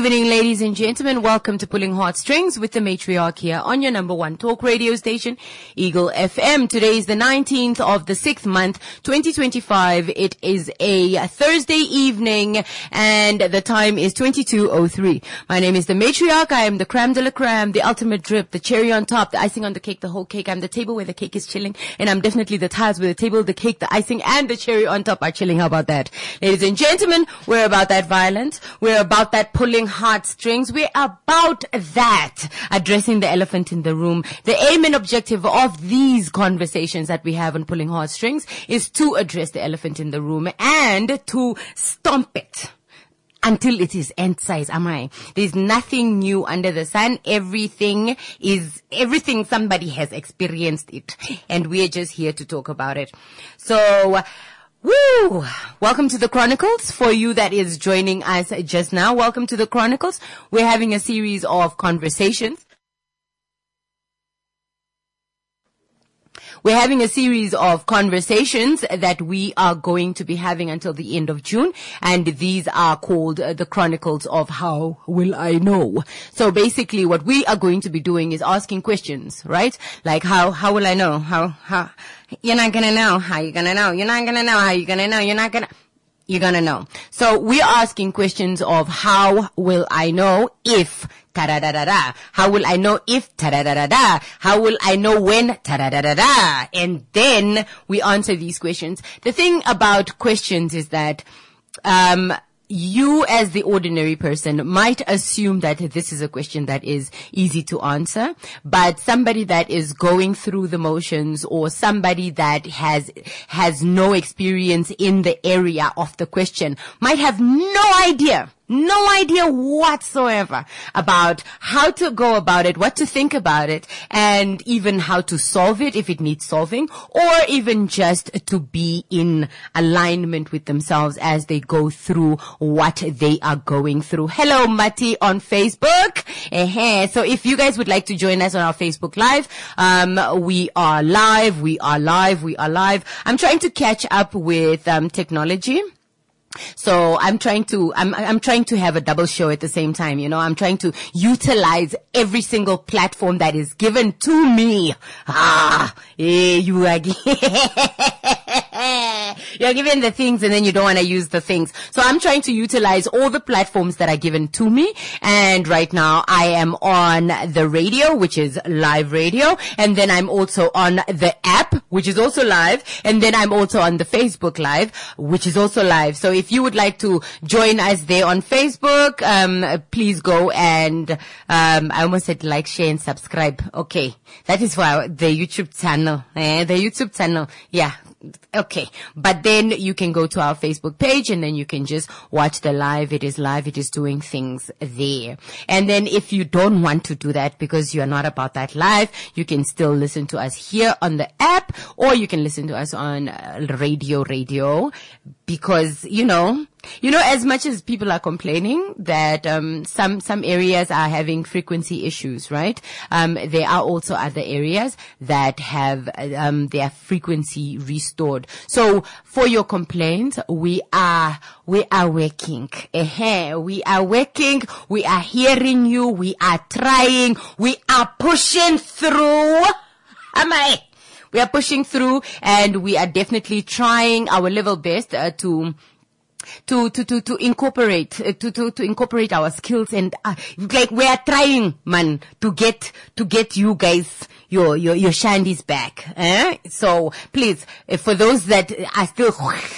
evening, ladies and gentlemen. Welcome to Pulling Heartstrings with the Matriarch here on your number one talk radio station, Eagle FM. Today is the 19th of the 6th month, 2025. It is a Thursday evening and the time is 22:03. My name is the Matriarch. I am the creme de la creme, the ultimate drip, the cherry on top, the icing on the cake, the whole cake. I'm the table where the cake is chilling, and I'm definitely the tiles where the table, the cake, the icing, and the cherry on top are chilling. How about that? Ladies and gentlemen, we're about that violence. We're about that pulling heartstrings. We're about that addressing the elephant in the room. The aim and objective of these conversations that we have on Pulling Heartstrings is to address the elephant in the room and to stomp it until it is end size. Am I? There's nothing new under the sun. Everything, somebody has experienced it, and we're just here to talk about it. So, woo! Welcome to the Chronicles. For you that is joining us just now, welcome to the Chronicles. We're having a series of conversations. We're having a series of conversations that we are going to be having until the end of June, and these are called the Chronicles of How Will I Know? So basically what we are going to be doing is asking questions, right? Like how will I know? How you're not gonna know. How you gonna know? You're not gonna know. How you gonna know? You're gonna know. So we're asking questions of how will I know if ta-da-da-da-da? How will I know if ta-da-da-da-da? How will I know when ta-da-da-da-da? And then we answer these questions. The thing about questions is that, you as the ordinary person might assume that this is a question that is easy to answer, but somebody that is going through the motions or somebody that has no experience in the area of the question might have no idea whatsoever about how to go about it, what to think about it, and even how to solve it if it needs solving, or even just to be in alignment with themselves as they go through what they are going through. Hello, Mati on Facebook. So if you guys would like to join us on our Facebook Live, we are live. I'm trying to catch up with technology. So I'm trying to have a double show at the same time, you know. I'm trying to utilize every single platform that is given to me. You are you're given the things and then you don't want to use the things. So I'm trying to utilize all the platforms that are given to me. And right now I am on the radio, which is live radio. And then I'm also on the app, which is also live. And then I'm also on the Facebook Live, which is also live. So if you would like to join us there on Facebook, please go and, I almost said like, share and subscribe. Okay. That is for the YouTube channel. Yeah. Okay. But then you can go to our Facebook page and then you can just watch the live. It is live. It is doing things there. And then if you don't want to do that because you're not about that live, you can still listen to us here on the app, or you can listen to us on radio, because, you know, as much as people are complaining that some areas are having frequency issues, right? There are also other areas that have their frequency restored. So for your complaints, we are working. We are working. We are hearing you. We are trying. We are pushing through. We are pushing through, and we are definitely trying our level best to incorporate our skills, and like we are trying, man, to get you guys your shandies back. So please, for those that are still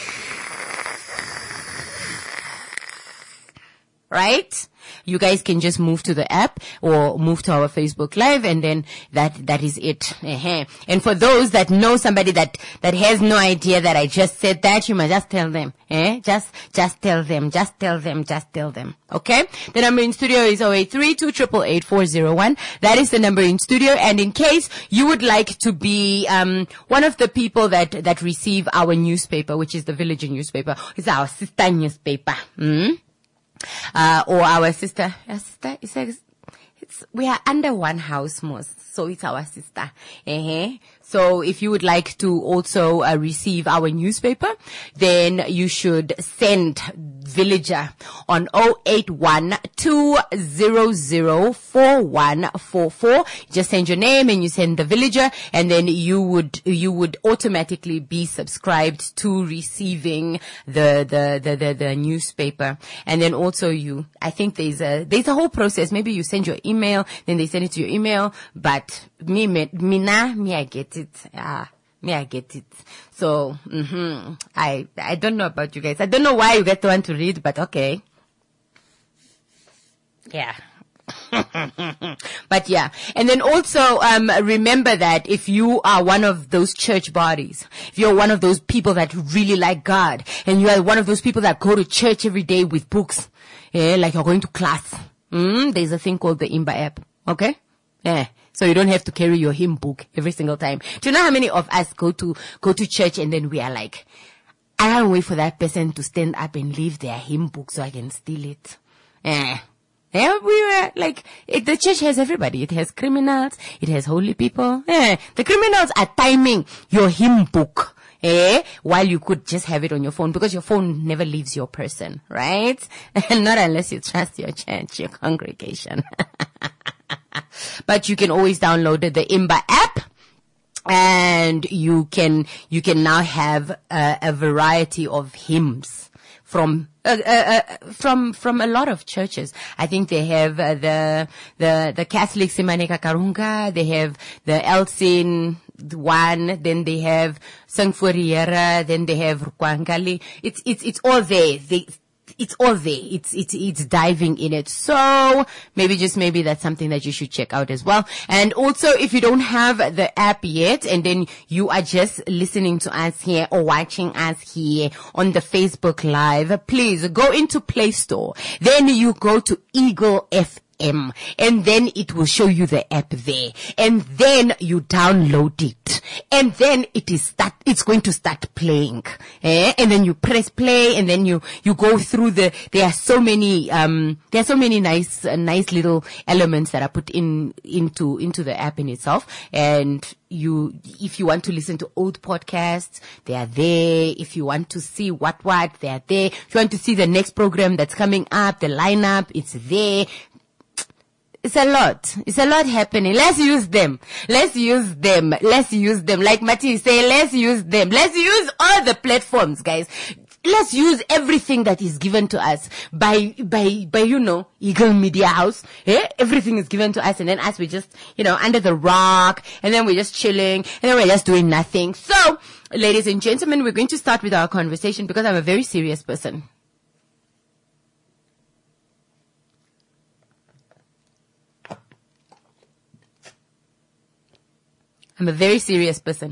right, you guys can just move to the app or move to our Facebook Live, and then that is it. And for those that know somebody that has no idea that I just said that, you must just tell them. Just tell them. Okay? The number in studio is 0832888401. That is the number in studio. And in case you would like to be one of the people that receive our newspaper, which is the Villager newspaper, it's our sister newspaper. Or our sister, we are under one house, most, so it's our sister. So if you would like to also receive our newspaper, then you should send Villager on 0812004144. Just send your name and you send the Villager, and then you would automatically be subscribed to receiving the newspaper. And then also I think there's a whole process. Maybe you send your email, then they send it to your email, but me I get it. Me, I get it. So, I don't know about you guys. I don't know why you get the one to read, but okay. Yeah. But yeah. And then also, remember that if you are one of those church bodies, if you're one of those people that really like God, and you are one of those people that go to church every day with books, like you're going to class, there's a thing called the Imba app. Okay? Yeah. So you don't have to carry your hymn book every single time. Do you know how many of us go to church and then we are like, I can't wait for that person to stand up and leave their hymn book so I can steal it. Yeah, we were like, the church has everybody. It has criminals. It has holy people. The criminals are timing your hymn book. While you could just have it on your phone, because your phone never leaves your person, right? Not unless you trust your church, your congregation. But you can always download the Imba app, and you can now have a variety of hymns from a lot of churches. I think they have the Catholic Simaneka Karunga, they have the Elsin one, then they have Sangfuriera, then they have Rukwangali. It's all there. It's all there. It's diving in it. So maybe that's something that you should check out as well. And also, if you don't have the app yet, and then you are just listening to us here or watching us here on the Facebook Live, please go into Play Store. Then you go to Eagle FM. And then it will show you the app there, and then you download it, and then it's going to start playing, and then you press play, and then you go through there are so many nice little elements that are put into the app in itself. And if you want to listen to old podcasts, they are there. If you want to see what they are there. If you want to see the next program that's coming up, the lineup, it's there. It's a lot happening. Let's use them. Like Mati say, let's use them. Let's use all the platforms, guys. Let's use everything that is given to us by Eagle Media House. Everything is given to us, and then us, we just, under the rock, and then we're just chilling, and then we're just doing nothing. So, ladies and gentlemen, we're going to start with our conversation, because I'm a very serious person. I'm a very serious person.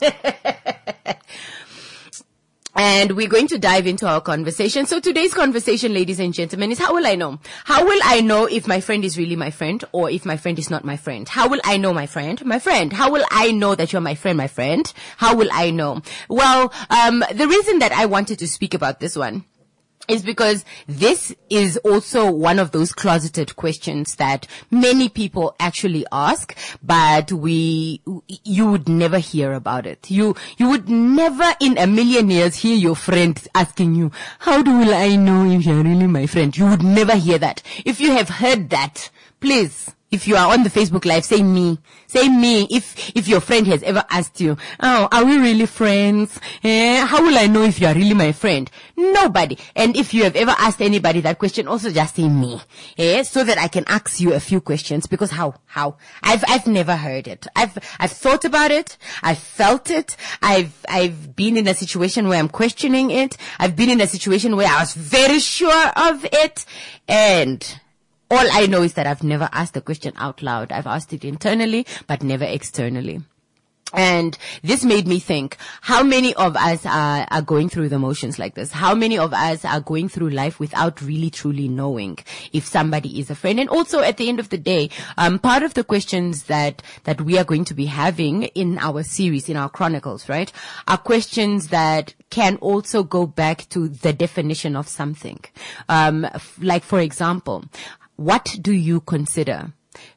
And we're going to dive into our conversation. So today's conversation, ladies and gentlemen, is how will I know? How will I know if my friend is really my friend, or if my friend is not my friend? How will I know my friend? My friend. How will I know that you're my friend? How will I know? Well, the reason that I wanted to speak about this one is because this is also one of those closeted questions that many people actually ask, but you would never hear about it. You would never in a million years hear your friend asking you, how will I know if you're really my friend? You would never hear that. If you have heard that, please, if you are on the Facebook Live, say me. Say me if your friend has ever asked you, oh, are we really friends? How will I know if you are really my friend? Nobody. And if you have ever asked anybody that question, also just say me. So that I can ask you a few questions, because how? I've never heard it. I've thought about it. I've felt it. I've been in a situation where I'm questioning it. I've been in a situation where I was very sure of it, and all I know is that I've never asked the question out loud. I've asked it internally, but never externally. And this made me think, how many of us are going through the motions like this? How many of us are going through life without really truly knowing if somebody is a friend? And also, at the end of the day, part of the questions that we are going to be having in our series, in our chronicles, right, are questions that can also go back to the definition of something. Like, for example, what do you consider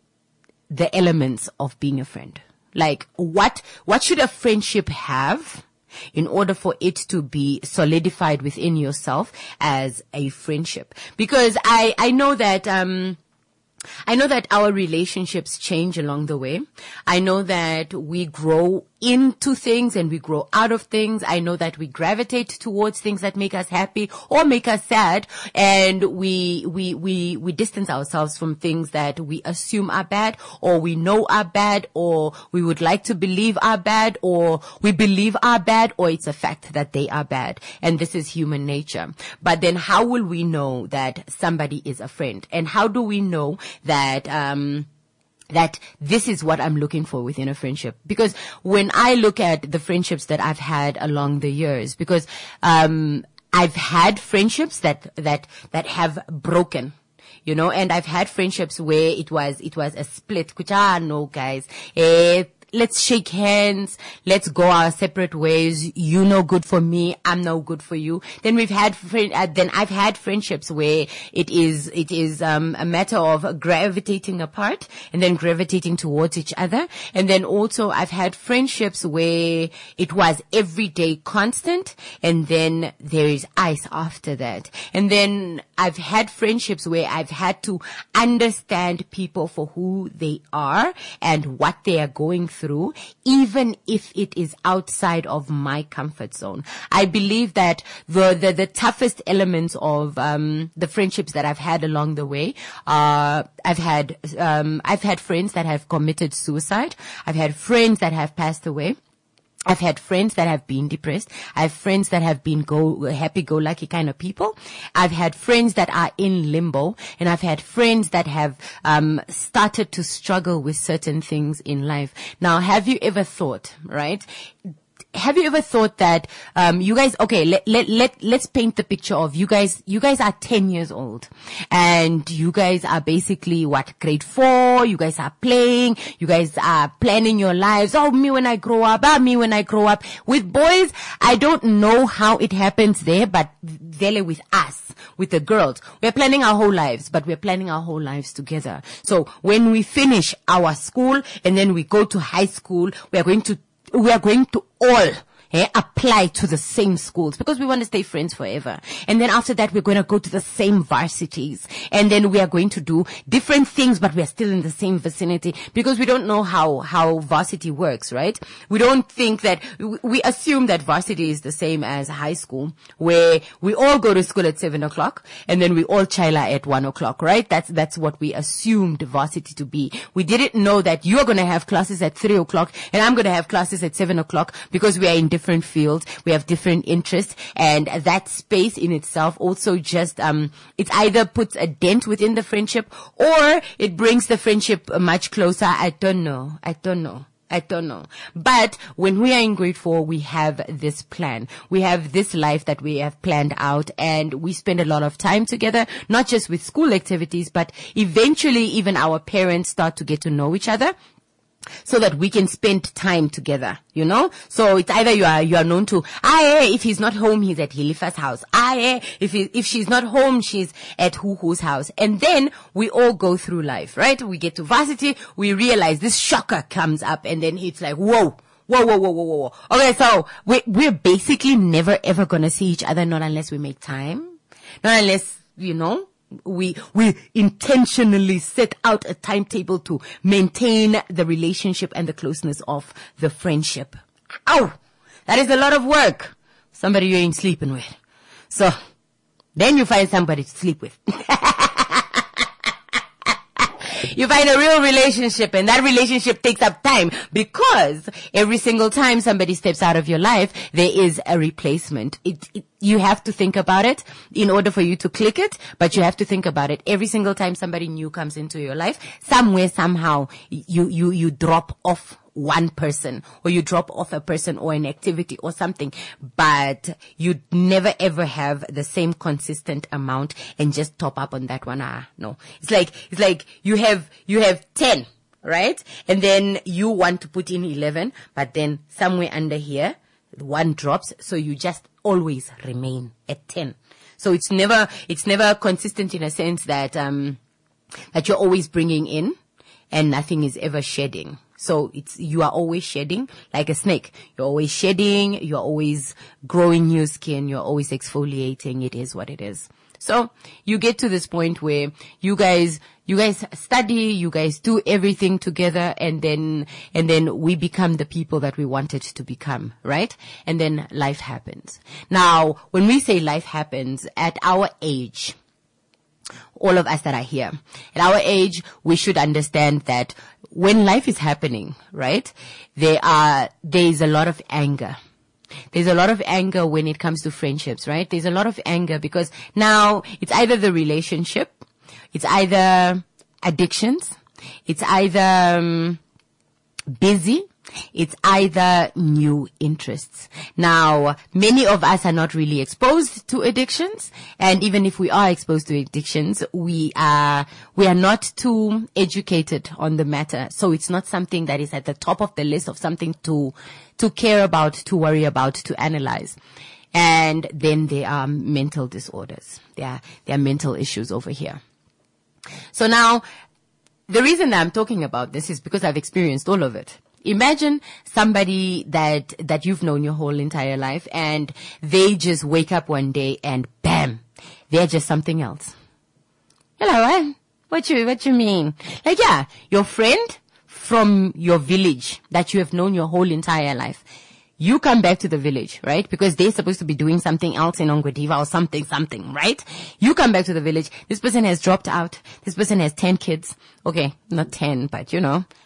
the elements of being a friend. Like, what should a friendship have in order for it to be solidified within yourself as a friendship? Because I know that our relationships change along the way. I know that we grow into things and we grow out of things. I know that we gravitate towards things that make us happy or make us sad, and we distance ourselves from things that we assume are bad, or we know are bad, or we would like to believe are bad, or we believe are bad, or it's a fact that they are bad. And this is human nature. But then how will we know that somebody is a friend? And how do we know that that this is what I'm looking for within a friendship? Because when I look at the friendships that I've had along the years, because I've had friendships that have broken, you know, and I've had friendships where it was a split. No, guys, let's shake hands. Let's go our separate ways. You no good for me. I'm no good for you. Then I've had friendships where it is a matter of gravitating apart and then gravitating towards each other. And then also I've had friendships where it was everyday constant, and then there is ice after that. And then I've had friendships where I've had to understand people for who they are and what they are going through, even if it is outside of my comfort zone. I believe that the toughest elements of the friendships that I've had along the way, I've had friends that have committed suicide. I've had friends that have passed away. I've had friends that have been depressed. I have friends that have been happy-go-lucky kind of people. I've had friends that are in limbo, and I've had friends that have started to struggle with certain things in life. Now, have you ever thought, right? Have you ever thought that you guys, okay, let's paint the picture of you guys are 10 years old, and you guys are basically grade 4, you guys are playing, you guys are planning your lives. Oh, me when I grow up, me when I grow up. With boys, I don't know how it happens there, but there with us, with the girls, we're planning our whole lives, but we're planning our whole lives together. So when we finish our school and then we go to high school, we are going to all apply to the same schools because we want to stay friends forever. And then after that, we're going to go to the same varsities. And then we are going to do different things, but we are still in the same vicinity because we don't know how varsity works, right? We don't think that, we assume that varsity is the same as high school, where we all go to school at 7 o'clock and then we all chila at 1 o'clock, right? That's what we assumed varsity to be. We didn't know that you're going to have classes at 3 o'clock and I'm going to have classes at 7 o'clock because we are in different fields, we have different interests, and that space in itself also just it either puts a dent within the friendship or it brings the friendship much closer. I don't know. But when we are in grade 4, we have this plan. We have this life that we have planned out, and we spend a lot of time together, not just with school activities, but eventually even our parents start to get to know each other, so that we can spend time together, you know? So it's either you are known to, if he's not home, he's at Hilifa's house. If she's not home, she's at who's house. And then we all go through life, right? We get to varsity, we realize this shocker comes up, and then it's like, whoa. Okay, so we're basically never ever gonna see each other, not unless we make time. Not unless, you know, we intentionally set out a timetable to maintain the relationship and the closeness of the friendship. Ow! That is a lot of work. Somebody you ain't sleeping with. So, then you find somebody to sleep with. You find a real relationship, and that relationship takes up time because every single time somebody steps out of your life, there is a replacement. You have to think about it in order for you to click it, but you have to think about it. Every single time somebody new comes into your life, somewhere, somehow, you drop off one person, or you drop off a person or an activity or something, but you never ever have the same consistent amount and just top up on that one. No. It's like you have 10, right? And then you want to put in 11, but then somewhere under here, one drops, so you just always remain at 10. So it's never consistent in a sense that you're always bringing in and nothing is ever shedding. So you are always shedding like a snake. You're always shedding. You're always growing new skin. You're always exfoliating. It is what it is. So you get to this point where you guys study, you guys do everything together, and then we become the people that we wanted to become, right? And then life happens. Now, when we say life happens, at our age, all of us that are here, at our age, we should understand that when life is happening, right, there is a lot of anger. There's a lot of anger when it comes to friendships, right? There's a lot of anger because now it's either the relationship, it's either addictions, it's either busy, it's either new interests. Now, many of us are not really exposed to addictions, and even if we are exposed to addictions, we are not too educated on the matter. So it's not something that is at the top of the list of something to care about, to worry about, to analyze. And then there are mental disorders. There are mental issues over here. So now, the reason that I'm talking about this is because I've experienced all of it. Imagine somebody that you've known your whole entire life, and they just wake up one day and bam, they're just something else. Hello, what you mean? Like, yeah, your friend from your village that you have known your whole entire life. You come back to the village, right? Because they're supposed to be doing something else in Ongwediva or something, right? You come back to the village. This person has dropped out. This person has 10 kids. Okay, not 10, but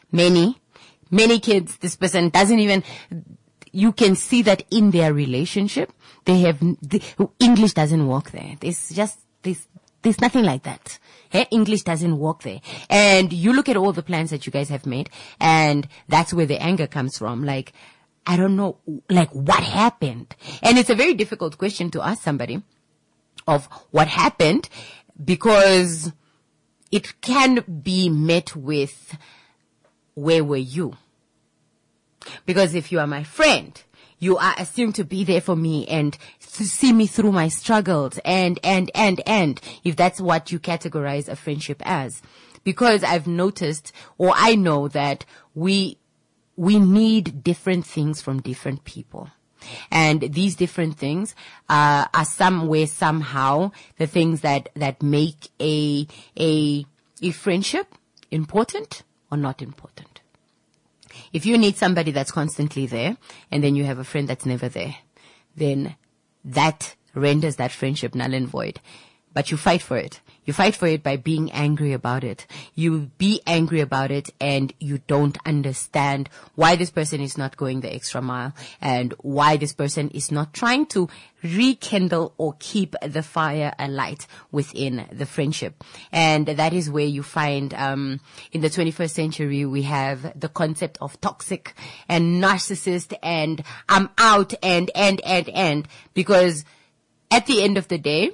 many kids. This person doesn't even, you can see that in their relationship, English doesn't work there. There's nothing like that. English doesn't work there. And you look at all the plans that you guys have made, and that's where the anger comes from. Like, I don't know, like, what happened? And it's a very difficult question to ask somebody of what happened, because it can be met with, where were you? Because if you are my friend, you are assumed to be there for me and to see me through my struggles and, if that's what you categorize a friendship as. Because I've noticed, or I know that we need different things from different people. And these different things are somewhere, somehow, the things that make a friendship important or not important. If you need somebody that's constantly there, and then you have a friend that's never there, then that renders that friendship null and void. But you fight for it. You fight for it by being angry about it. You be angry about it, and you don't understand why this person is not going the extra mile, and why this person is not trying to rekindle or keep the fire alight within the friendship. And that is where you find, in the 21st century, we have the concept of toxic and narcissist and I'm out and, because at the end of the day,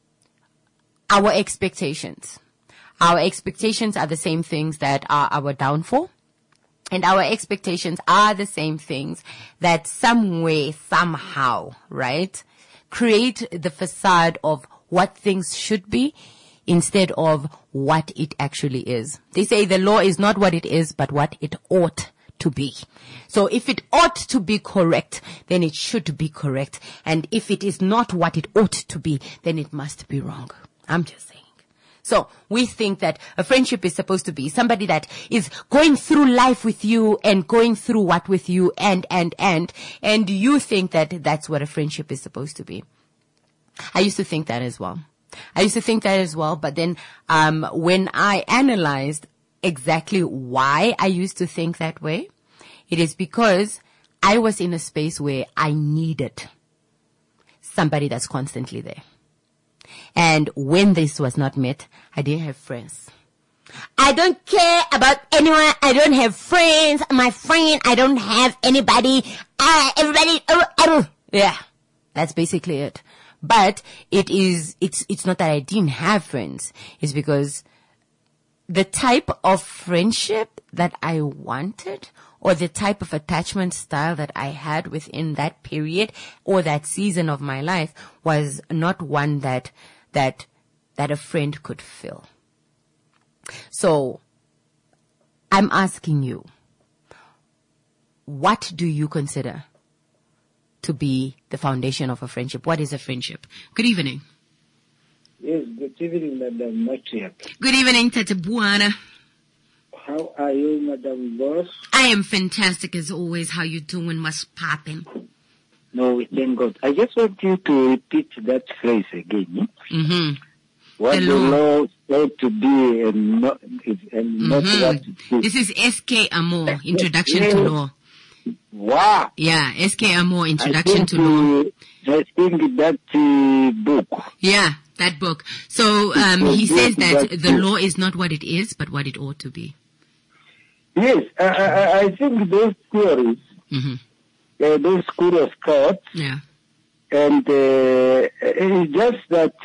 our expectations are the same things that are our downfall. And our expectations are the same things that some way, somehow, right, create the facade of what things should be instead of what it actually is. They say the law is not what it is, but what it ought to be. So if it ought to be correct, then it should be correct. And if it is not what it ought to be, then it must be wrong. I'm just saying. So we think that a friendship is supposed to be somebody that is going through life with you and going through what with you and you think that that's what a friendship is supposed to be. I used to think that as well. But then, when I analyzed exactly why I used to think that way, it is because I was in a space where I needed somebody that's constantly there. And when this was not met, I didn't have friends. I don't care about anyone. I don't have friends. My friend, I don't have anybody. Yeah, that's basically it. But it's not that I didn't have friends. It's because the type of friendship that I wanted, or the type of attachment style that I had within that period or that season of my life, was not one that a friend could fill. So I'm asking you, what do you consider to be the foundation of a friendship? What is a friendship? Good evening. Yes, good evening, Madam Matriarch. Good evening, Tata Buana. How are you, Madam Boss? I am fantastic as always. How you doing? What's popping? No, we thank God. I just want you to repeat that phrase again. Mm-hmm. What the law said to be and not what it is. This is S.K. Amor, Introduction to Law. Wow. Yeah, S.K. Amor, Introduction to Law. I think that book. Yeah, that book. So he says that the law is not what it is, but what it ought to be. Yes, I think those theories, those school of thought, yeah, and it's just that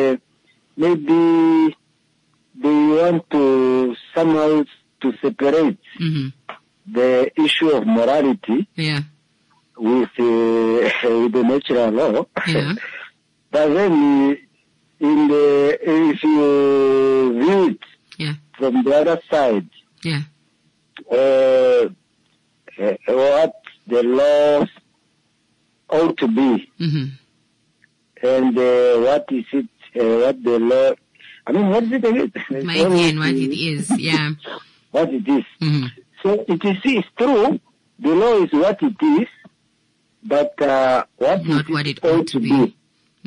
maybe they want to somehow to separate the issue of morality, yeah, with the natural law. Yeah. But then if you view it from the other side, yeah, what the laws ought to be, and what is it, what the law, I mean, what is it again? What it is, yeah. What it is. So it's true, the law is what it is, but what not what it ought to be.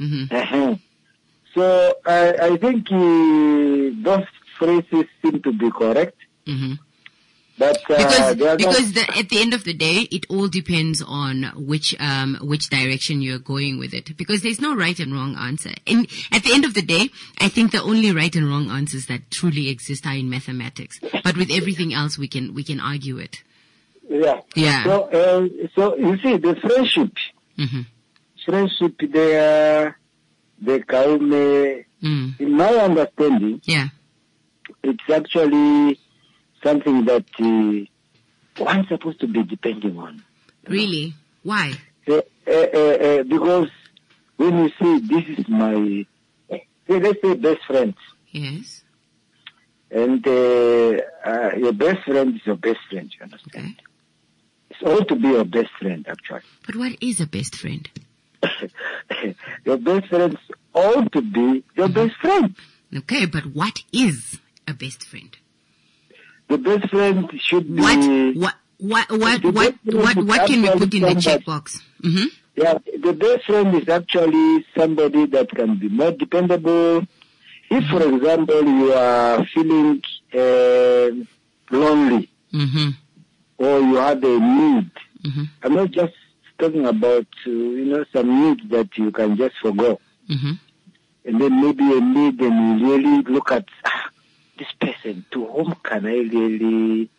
So I think those phrases seem to be correct. But because at the end of the day, it all depends on which direction you're going with it. Because there's no right and wrong answer. And at the end of the day, I think the only right and wrong answers that truly exist are in mathematics. But with everything else, we can argue it. Yeah. Yeah. So you see, the friendship, the kaume, in my understanding, it's actually something that one's supposed to be depending on. Really? Why? Because when you say, this is my, let's say best friend. Yes. And your best friend is your best friend, you understand? Okay. It's all to be your best friend, actually. But what is a best friend? Your best friends ought to be your best friend. Okay, but what is a best friend? The best friend should be... What can we put in the checkbox? Yeah, the best friend is actually somebody that can be more dependable. If, for example, you are feeling lonely, or you have a need, I'm not just talking about, some needs that you can just forgo. And then maybe a need, and you really look at this person, to whom can I really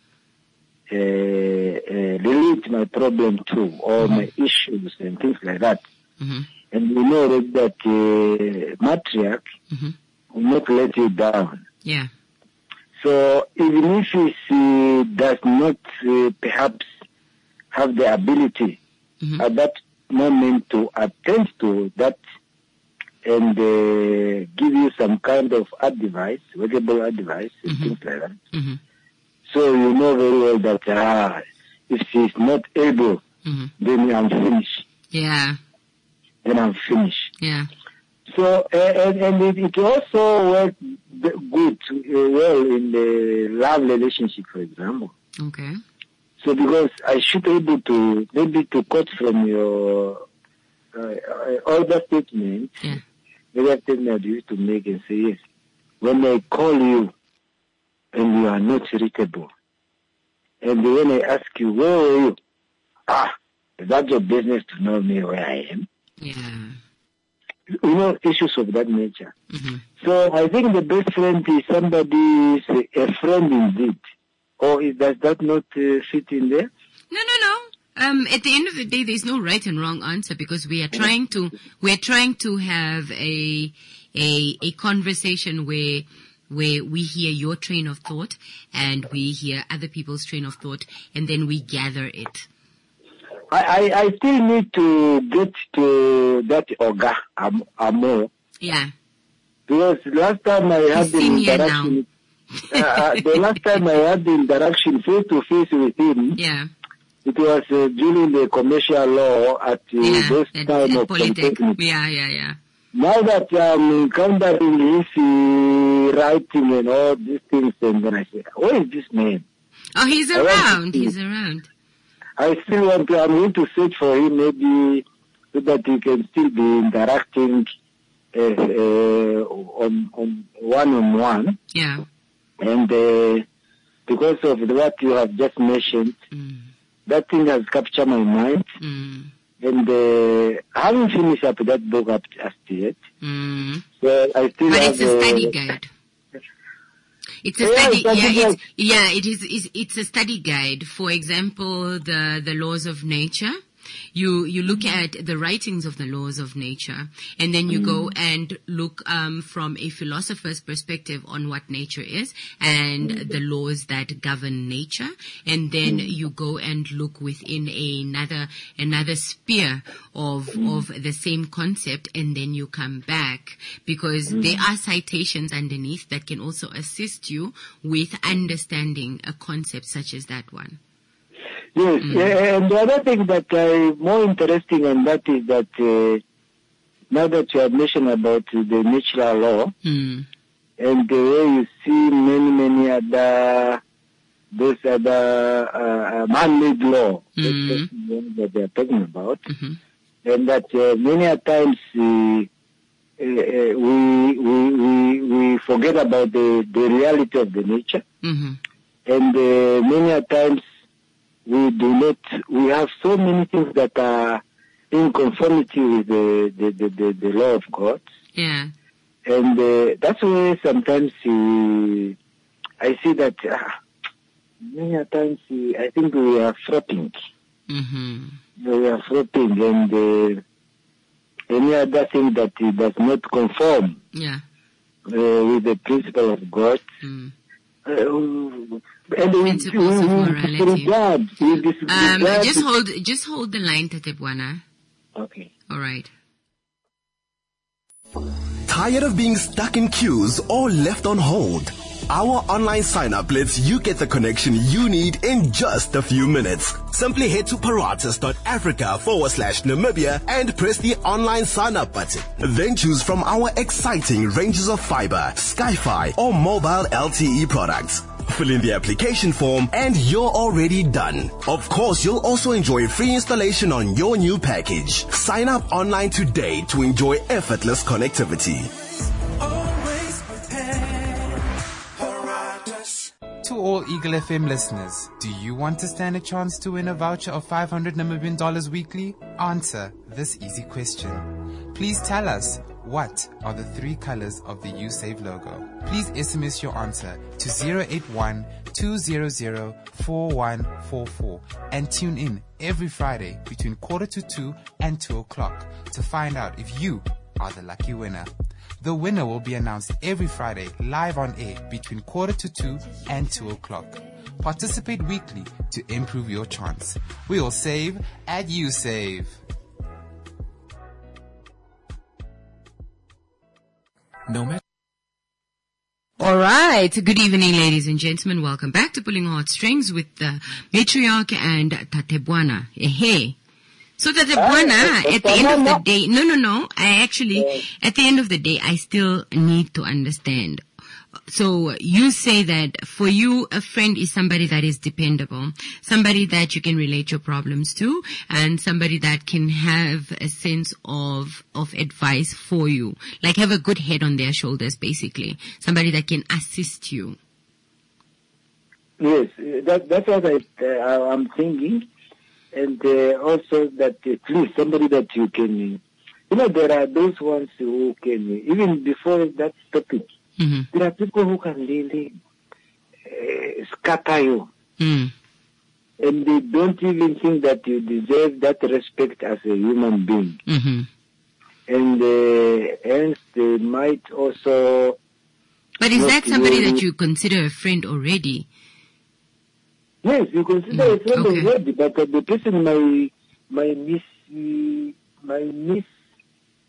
relate my problem to, or my issues and things like that. And we know that matriarch will not let you down. Yeah. So even if he does not perhaps have the ability at that moment to attend to that and give you some kind of advice, valuable advice, and things like that. So you know very well that if she's not able, then I'm finished. Yeah. Then I'm finished. Yeah. So, and it also works good, well in the love relationship, for example. Okay. So because I should be able to, maybe to quote from your older statement, maybe a statement you used to make and say, yes, when I call you and you are not irritable, and when I ask you, where are you? That's your business to know me where I am. Yeah. You know, issues of that nature. So I think the best friend is somebody is a friend indeed. Or does that not fit in there? No. At the end of the day, there's no right and wrong answer because we are trying to have a conversation where we hear your train of thought and we hear other people's train of thought and then we gather it. I still need to get to that Oga Amor. Yeah. Because last time I had the interaction. The last time I had the interaction face to face with him, it was during the commercial law at this time of Polytechnic. Yeah. Now that I'm encountering his writing and all these things, and then I say, where is this man? Oh, he's around. He's around. I still want to, I'm going to search for him maybe so that he can still be interacting on one-on-one. Yeah. And because of what you have just mentioned, that thing has captured my mind. And I haven't finished up that book up yet. So I still but have it's a study guide. It's a study. It's a study guide. For example, the laws of nature. You look at the writings of the laws of nature, and then you go and look from a philosopher's perspective on what nature is and the laws that govern nature, and then you go and look within another sphere of the same concept, and then you come back, because there are citations underneath that can also assist you with understanding a concept such as that one. Yes, and the other thing that more interesting on that is that now that you have mentioned about the natural law and the way you see many other those other man-made law that they are talking about, and that many a times we forget about the reality of the nature, and many a times we have so many things that are in conformity with the law of God. Yeah. And that's why sometimes I see that many times I think we are frapping. We are frapping, and any other thing that does not conform with the principle of God. And principles of morality. Just just hold the line, Tatebwana. Okay. All right. Tired of being stuck in queues or left on hold? Our online sign-up lets you get the connection you need in just a few minutes. Simply head to paratus.africa/Namibia and press the online sign-up button. Then choose from our exciting ranges of fiber, Sky-Fi, or mobile LTE products. Fill in the application form and you're already done. Of course, you'll also enjoy free installation on your new package. Sign up online today to enjoy effortless connectivity. To all Eagle FM listeners, do you want to stand a chance to win a voucher of $500 Namibian weekly? Answer this easy question. Please tell us, what are the 3 colors of the USave logo? Please SMS your answer to 081-200-4144 and tune in every Friday between 1:45 and 2 o'clock to find out if you are the lucky winner. The winner will be announced every Friday live on air between 1:45 and 2 o'clock. Participate weekly to improve your chance. We will save and you save. No matter. All right. Good evening, ladies and gentlemen. Welcome back to Pulling Heartstrings with the Matriarch and Tatebwana. Hey. So Tatebwana, at the end of the day, no. At the end of the day, I still need to understand. So you say that for you, a friend is somebody that is dependable, somebody that you can relate your problems to, and somebody that can have a sense of advice for you, like have a good head on their shoulders, basically. Somebody that can assist you. Yes, that's what I'm thinking. And also that please, somebody that you can, there are those ones who can, even before that topic, there are people who can really scatter you. And they don't even think that you deserve that respect as a human being. And hence they might also... But is that somebody that you consider a friend already? Yes, you consider a friend already, but the person might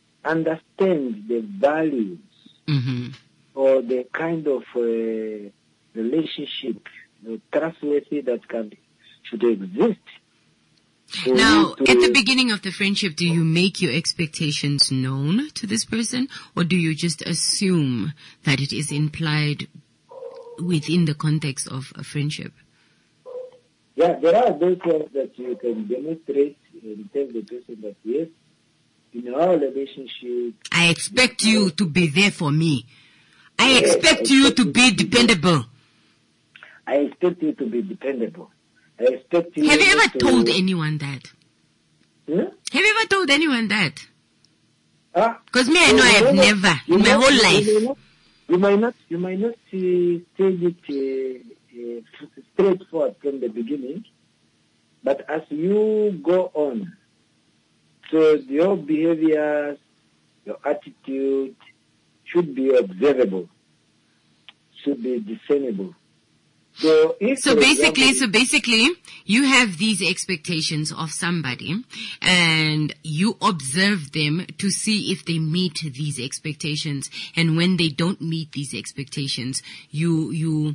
misunderstand the values or the kind of relationship, trustworthy that should exist. Now, at the beginning of the friendship, do you make your expectations known to this person, or do you just assume that it is implied within the context of a friendship? Yeah, there are those things that you can demonstrate and tell the person that, yes, in our relationship, I expect you to be there for me. I expect you to be dependable. I expect you to be dependable. I expect you. Have you ever told anyone that? Hmm? Have you ever told anyone that? Because me, I you know I have might never not- in my whole life. You might not say it straightforward from the beginning, but as you go on, so your behavior, your attitude should be observable, should be discernible. So basically, you have these expectations of somebody, and you observe them to see if they meet these expectations. And when they don't meet these expectations, you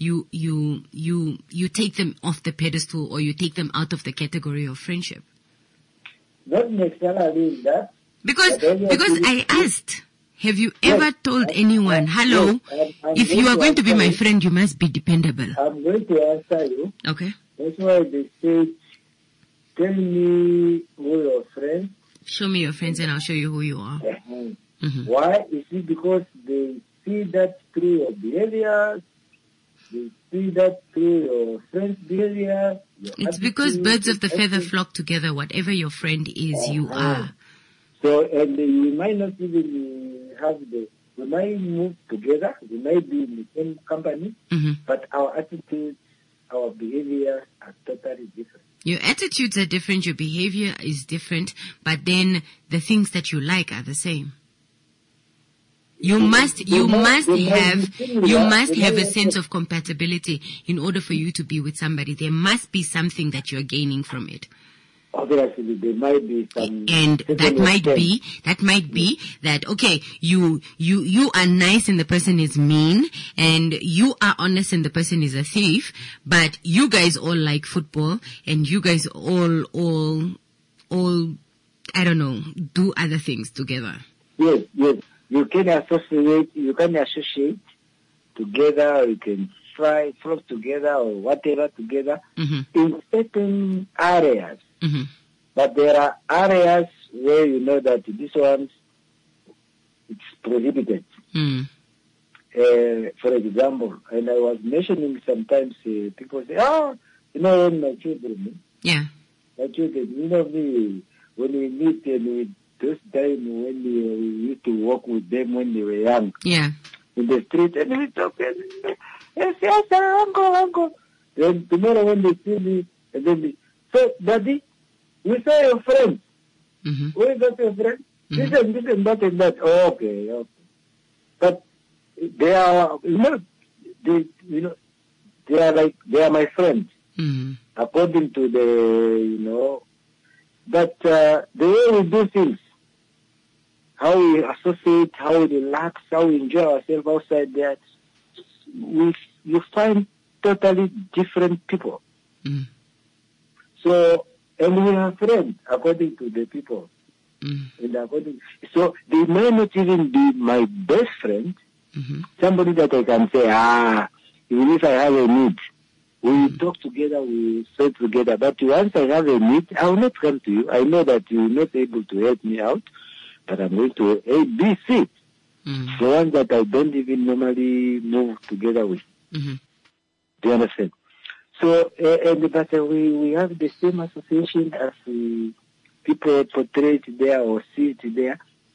take them off the pedestal, or you take them out of the category of friendship. Not necessarily that. Because I asked. Have you ever told anyone, hello, if you are going to be my friend, you must be dependable? I'm going to answer you. Okay. That's why they say, tell me who your friends. Show me your friends and I'll show you who you are. Mm-hmm. Why? Is it because they see that through your behavior? They see that through your friend's behavior? It's because birds of the feather flock together. Whatever your friend is, you are. So, and we might not even we might move together, we might be in the same company, but our attitudes, our behavior are totally different. Your attitudes are different, your behavior is different, but then the things that you like are the same. You must have a sense of compatibility in order for you to be with somebody. There must be something that you're gaining from it. Obviously, there might be some, and that might be that, okay, you are nice and the person is mean, and you are honest and the person is a thief, but you guys all like football, and you guys all, I don't know, do other things together. Yes. You can associate together, or you can flock together or whatever together in certain areas. Mm-hmm. But there are areas where you know that this one, it's prohibited. For example, and I was mentioning sometimes people say, when my children, my children, me, when we meet and those time when we used to walk with them when they were young, in the street, and we talk, yes, uncle. Then tomorrow when they see me, and then so, Daddy, we saw your friend. Where is that your friend? This and that and that. Oh, okay. But they are, they are my friends. According to the, but the way we do things, how we associate, how we relax, how we enjoy ourselves outside there, you find totally different people. So, and we are friends according to the people. So they may not even be my best friend, somebody that I can say, even if I have a need, we talk together, we stay together. But once I have a need, I will not come to you. I know that you are not able to help me out, but I'm going to A, B, C. The one that I don't even normally move together with. Do you understand? So, but we have the same association as people portray it there or see it there.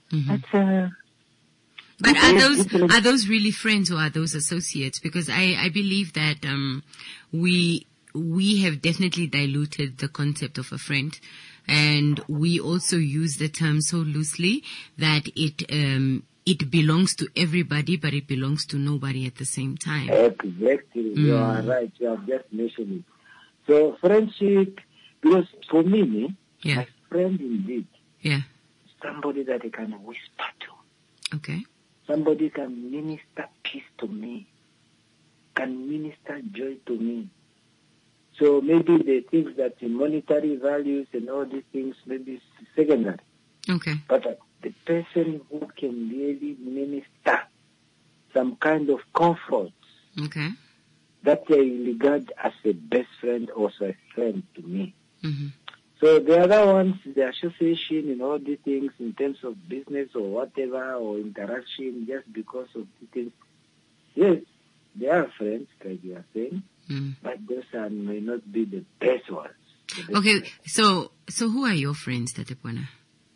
But are those really friends, or are those associates? Because I believe that we have definitely diluted the concept of a friend, and we also use the term so loosely that it belongs to everybody, but it belongs to nobody at the same time. Exactly. You are right. You have just mentioned it. So friendship, because for me, my friend indeed, somebody that I can whisper to. Okay. Somebody can minister peace to me. can minister joy to me. So maybe the things that the monetary values and all these things maybe is secondary. Okay. But the person who can really minister some kind of comfort, Okay. that I regard as a best friend or as a friend to me. Mm-hmm. So the other ones, the association and all these things in terms of business or whatever or interaction just because of the things, yes, they are friends, like you are saying, but those may not be the best ones. Okay, so who are your friends, Tatepwana?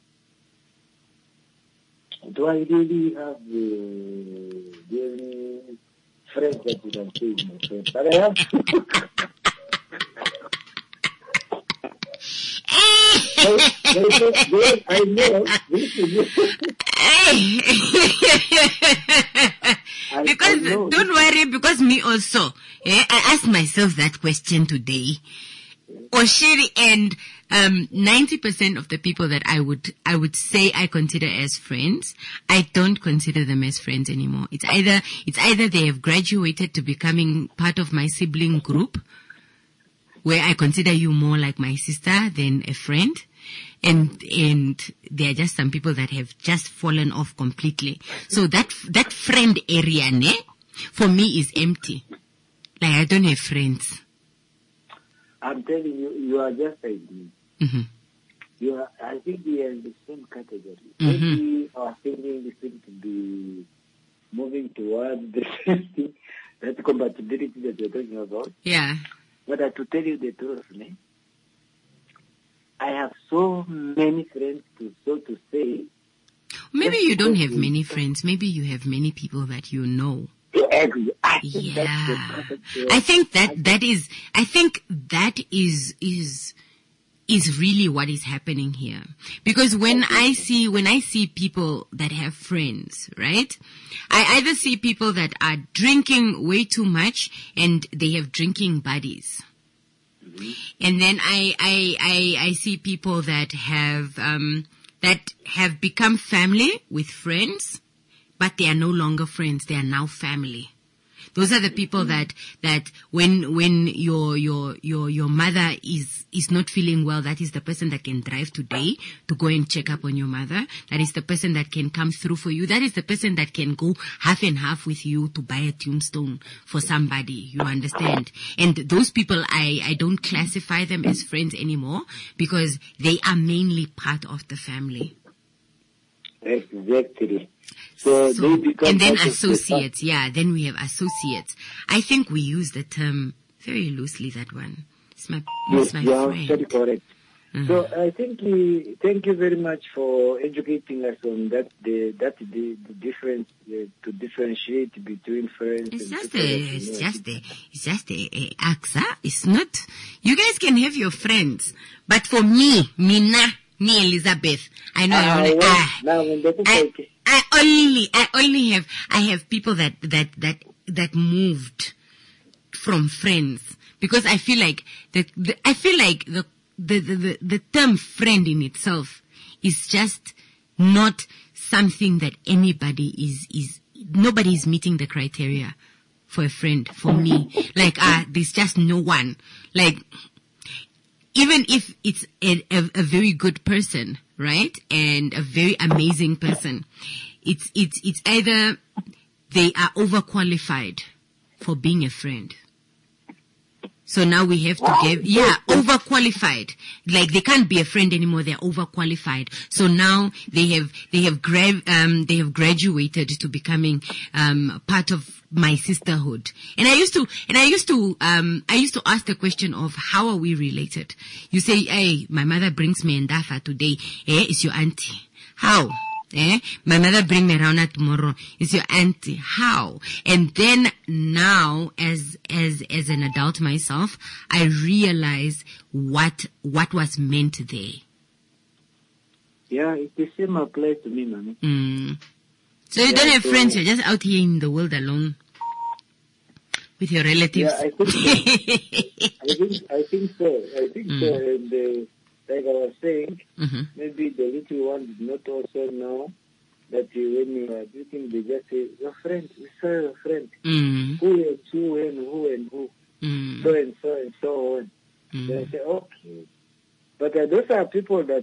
Do I really have really friends that you can say is my friends? But I have. I know. Because don't worry, because me also, I asked myself that question today. Oshiri and 90% of the people that I would say I consider as friends, I don't consider them as friends anymore. It's either they have graduated to becoming part of my sibling group, where I consider you more like my sister than a friend. And there are just some people that have just fallen off completely. So that friend area, for me is empty. Like I don't have friends. I'm telling you, you are just like me. Mm-hmm. I think we are in the same category. Mm-hmm. Maybe our thinking seems to be moving towards the same thing, that compatibility that you're talking about. Yeah. But to tell you the truth, I have so many friends to say. Maybe you don't have many friends. Maybe you have many people that you know. Exactly. Yeah. I think that is really what is happening here. Because when I see people that have friends, right? I either see people that are drinking way too much and they have drinking buddies. And then I see people that have become family with friends, but they are no longer friends. They are now family. Those are the people that when your mother is not feeling well, that is the person that can drive today to go and check up on your mother. That is the person that can come through for you. That is the person that can go half and half with you to buy a tombstone for somebody. You understand? And those people, I don't classify them as friends anymore because they are mainly part of the family. Exactly. So they become and then associates, then we have associates. I think we use the term very loosely, that one. It's my friend. You are very correct. Mm-hmm. So I think thank you very much for educating us on the difference to differentiate between friends. It's just a AXA. It's not. You guys can have your friends, but for me, Elizabeth, I know I have people that moved from friends because I feel like the term friend in itself is just not something that anybody nobody is meeting the criteria for a friend for me. Like, there's just no one. Like, even if it's a very good person, right? And a very amazing person, it's either they are overqualified for being a friend. So now we have to give, overqualified. Like they can't be a friend anymore. They're overqualified. So now they have graduated to becoming, part of my sisterhood. And I used to ask the question of how are we related? You say, hey, my mother brings me Ndafa today. It's your auntie. How? My mother bring me Rauna tomorrow. It's your auntie. How? And then now, as an adult myself, I realize what was meant there. Yeah, it's the same applies to me, mommy. So you don't have friends. You're just out here in the world alone with your relatives. Yeah, I think so. I think so. And like I was saying, maybe the little one did not also know that when you are speaking, they just say, your friend, we saw your friend. Mm. Who and who. Mm. So and so and so on. Then I say, okay. But those are people that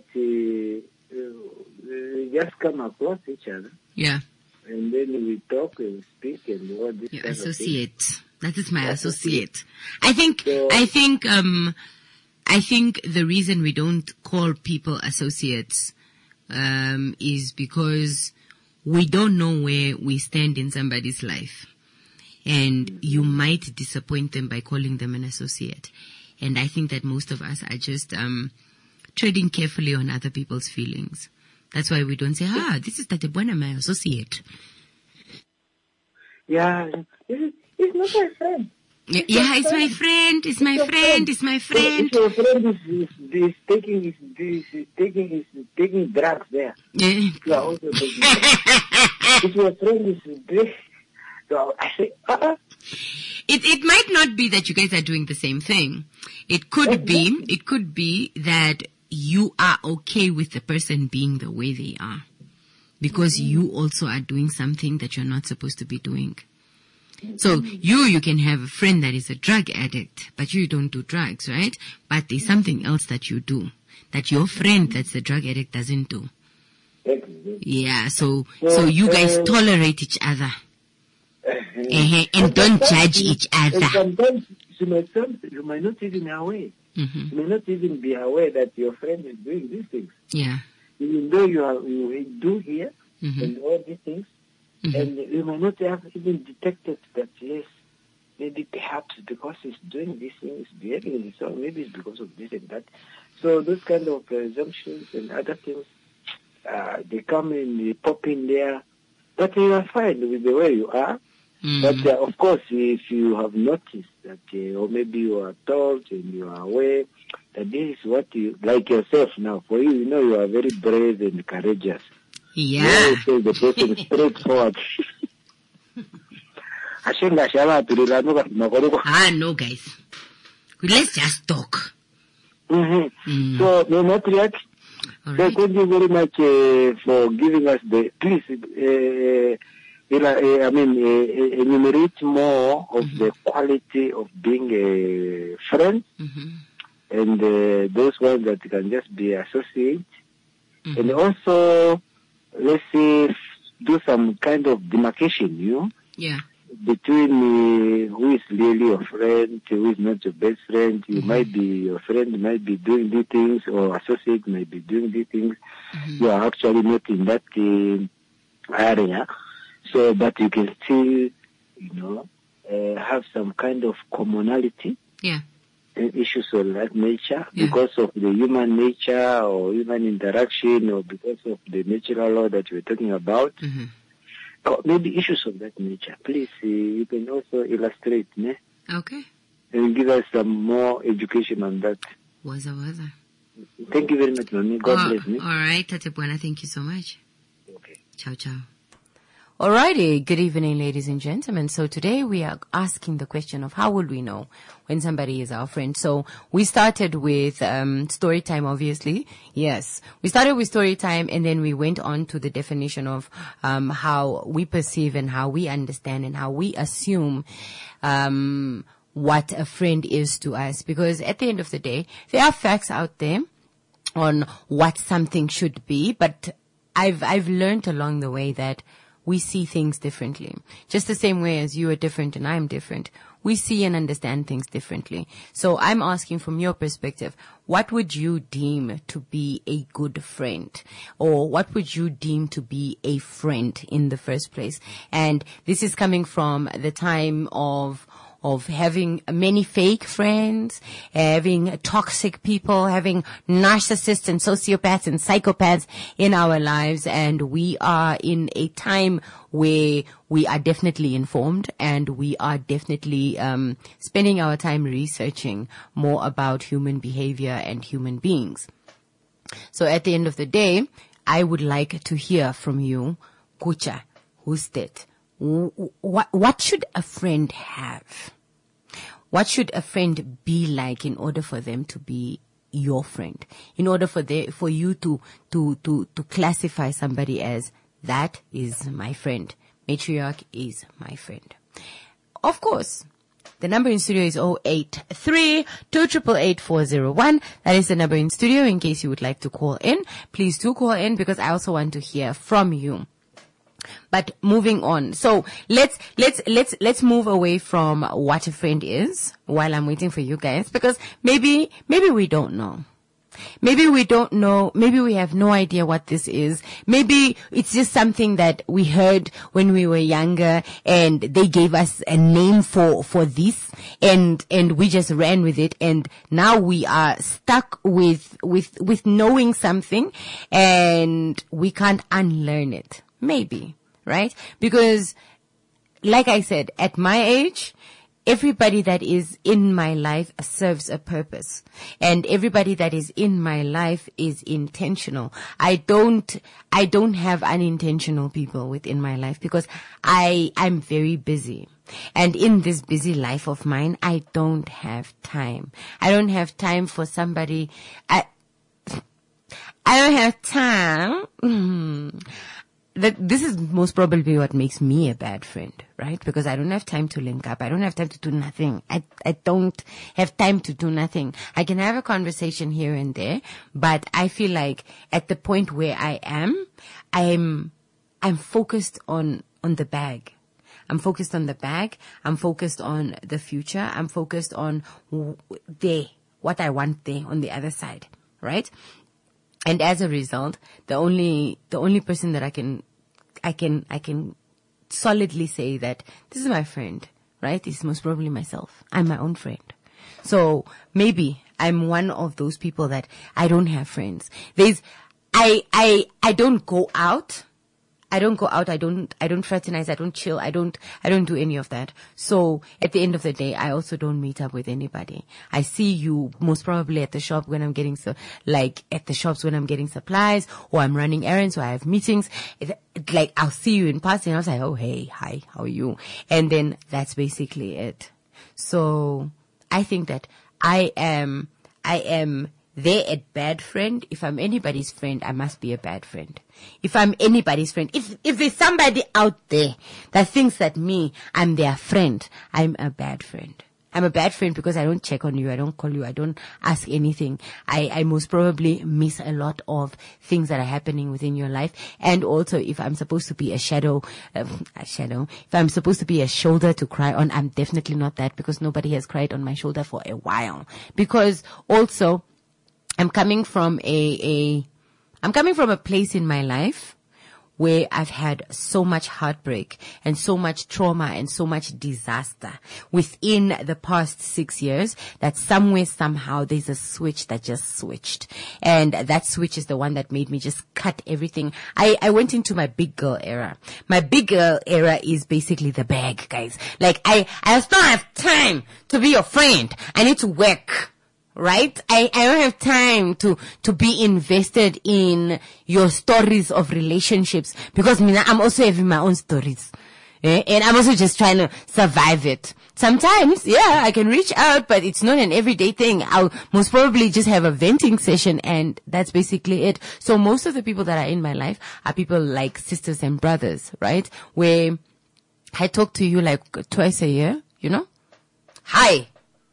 just come across each other. Yeah. And then we talk and speak and all this Your kind associate. of thing. That is my associate. I think the reason we don't call people associates, is because we don't know where we stand in somebody's life. And you might disappoint them by calling them an associate. And I think that most of us are just, treading carefully on other people's feelings. That's why we don't say, this is Tatebwana, my associate. Yeah, it's not my friend. It's my friend. It's my friend. It's my friend. If your friend is taking drugs there, Yeah. you are also taking drugs. If your friend is doing, so I say, It might not be that you guys are doing the same thing. It could be that you are okay with the person being the way they are, because you also are doing something that you're not supposed to be doing. So you can have a friend that is a drug addict, but you don't do drugs, right? But there's something else that you do that your friend that's a drug addict doesn't do. Yeah, so you guys tolerate each other. And don't judge each other. And sometimes you might not even be aware. Mm-hmm. You may not even be aware that your friend is doing these things. Yeah. Even though you do here and all these things, and you may not have even detected that, yes, maybe perhaps because he's doing these things, behaving this way, maybe it's because of this and that. So those kind of presumptions and other things, they come in, they pop in there, but you are fine with the way you are. But of course, if you have noticed that, or maybe you are told and you are aware that this is what you, like yourself now, for you, you are very brave and courageous. Yeah. You say the person is straightforward. No, guys. Let's just talk. So, no, not yet. All So, right. thank you very much for giving us the, please, enumerate more of the quality of being a friend, and those ones that can just be associates, and also, let's say, do some kind of demarcation, Yeah. between who is really your friend, who is not your best friend. You might be, your friend might be doing these things, or associate might be doing these things. You are actually not in that area. So, but you can still, have some kind of commonality. Yeah. Issues of that nature, because of the human nature or human interaction, or because of the natural law that we're talking about, or maybe issues of that nature. Please, you can also illustrate, ne? Okay. And give us some more education on that. Waza. Thank you very much, Mami. God bless me. All right, Tatebwana, thank you so much. Okay. Ciao, ciao. Alrighty, good evening, ladies and gentlemen. So today we are asking the question of how will we know when somebody is our friend? So we started with story time, obviously. Yes, we started with story time, and then we went on to the definition of how we perceive and how we understand and how we assume what a friend is to us. Because at the end of the day, there are facts out there on what something should be, but I've learned along the way that we see things differently. Just the same way as you are different and I'm different. We see and understand things differently. So I'm asking from your perspective, what would you deem to be a good friend? Or what would you deem to be a friend in the first place? And this is coming from the time of having many fake friends, having toxic people, having narcissists and sociopaths and psychopaths in our lives. And we are in a time where we are definitely informed, and we are definitely spending our time researching more about human behavior and human beings. So at the end of the day, I would like to hear from you, Kucha, who's that? What should a friend have? What should a friend be like in order for them to be your friend? In order for you to classify somebody as that is my friend. Matriarch is my friend. Of course, the number in studio is 083-288-401. That is the number in studio in case you would like to call in. Please do call in because I also want to hear from you. But moving on. So let's move away from what a friend is while I'm waiting for you guys, because maybe we don't know. Maybe we don't know. Maybe we have no idea what this is. Maybe it's just something that we heard when we were younger and they gave us a name for this and we just ran with it. And now we are stuck with knowing something and we can't unlearn it. Maybe, right? Because like I said, at my age, everybody that is in my life serves a purpose, and everybody that is in my life is intentional. I don't have unintentional people within my life because I'm very busy. And in this busy life of mine, I don't have time. I don't have time for somebody. I don't have time. This is most probably what makes me a bad friend, right? Because I don't have time to link up. I don't have time to do nothing. I don't have time to do nothing. I can have a conversation here and there, but I feel like at the point where I am, I'm focused on the bag. I'm focused on the bag. I'm focused on the future. I'm focused on what I want there on the other side, right? And as a result, the only person that I can solidly say that this is my friend, right, is most probably myself. I'm my own friend. So maybe I'm one of those people that I don't have friends. I don't go out. I don't fraternize, I don't chill, I don't do any of that. So at the end of the day, I also don't meet up with anybody. I see you most probably at the shop when I'm getting at the shops when I'm getting supplies, or I'm running errands, or I have meetings. Like I'll see you in passing, I was like, oh hey, hi, how are you? And then that's basically it. So I think that I am there at bad friend. If I'm anybody's friend, I must be a bad friend. If I'm anybody's friend, if there's somebody out there that thinks that I'm their friend, I'm a bad friend. I'm a bad friend because I don't check on you, I don't call you, I don't ask anything. I most probably miss a lot of things that are happening within your life. And also, if I'm supposed to be if I'm supposed to be a shoulder to cry on, I'm definitely not that, because nobody has cried on my shoulder for a while. Because also, I'm coming from a place in my life where I've had so much heartbreak and so much trauma and so much disaster within the past 6 years that somewhere, somehow, there's a switch that just switched. And that switch is the one that made me just cut everything. I went into my big girl era. My big girl era is basically the bag, guys. Like, I still have time to be your friend. I need to work. Right? I don't have time to be invested in your stories of relationships, because I'm also having my own stories. And I'm also just trying to survive it. Sometimes, yeah, I can reach out, but it's not an everyday thing. I'll most probably just have a venting session, and that's basically it. So most of the people that are in my life are people like sisters and brothers, right? Where I talk to you like twice a year, you know? Hi.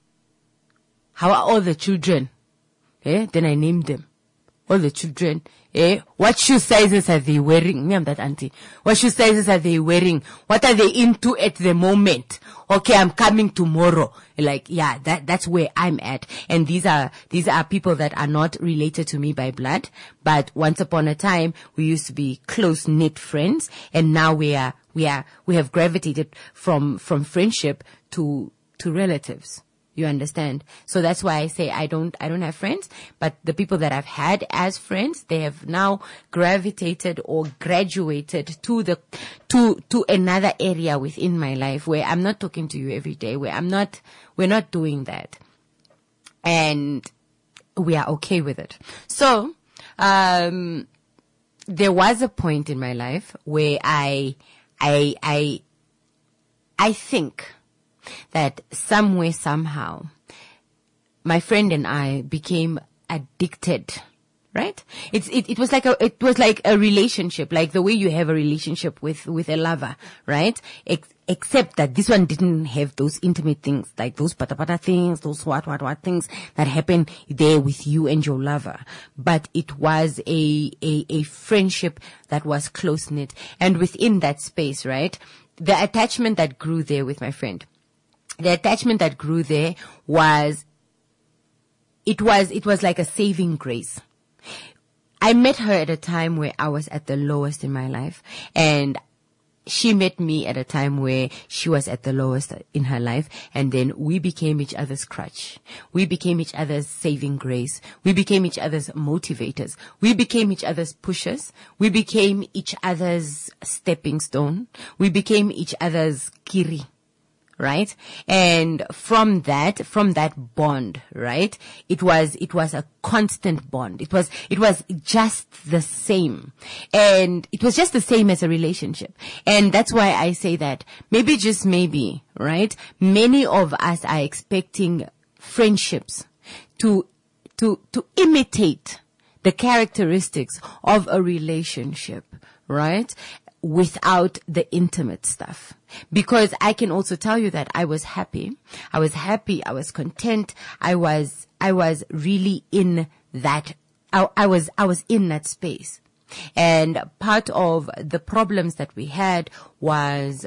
How are all the children? Then I named them. All the children. What shoe sizes are they wearing? Me, I'm that auntie. What shoe sizes are they wearing? What are they into at the moment? Okay, I'm coming tomorrow. Like, yeah, that's where I'm at. And these are people that are not related to me by blood, but once upon a time, we used to be close-knit friends, and now we have gravitated from friendship to relatives. You understand? So that's why I say I don't have friends, but the people that I've had as friends, they have now gravitated or graduated to another area within my life where I'm not talking to you every day, we're not doing that. And we are okay with it. So, there was a point in my life where I think that somewhere, somehow, my friend and I became addicted right? It was like a relationship, like the way you have a relationship with a lover, right? Except that this one didn't have those intimate things, like those pata things, those what things that happen there with you and your lover. But it was a friendship that was close knit. And within that space, right? The attachment that grew there with my friend, was like a saving grace. I met her at a time where I was at the lowest in my life, and she met me at a time where she was at the lowest in her life, and then we became each other's crutch. We became each other's saving grace. We became each other's motivators. We became each other's pushers. We became each other's stepping stone. We became each other's kiri. Right? And from that bond, right? It was a constant bond. It was just the same. And it was just the same as a relationship. And that's why I say that maybe, just maybe, right? Many of us are expecting friendships to imitate the characteristics of a relationship, right? Without the intimate stuff. Because I can also tell you that I was happy. I was content. I was really in that, I was in that space. And part of the problems that we had was,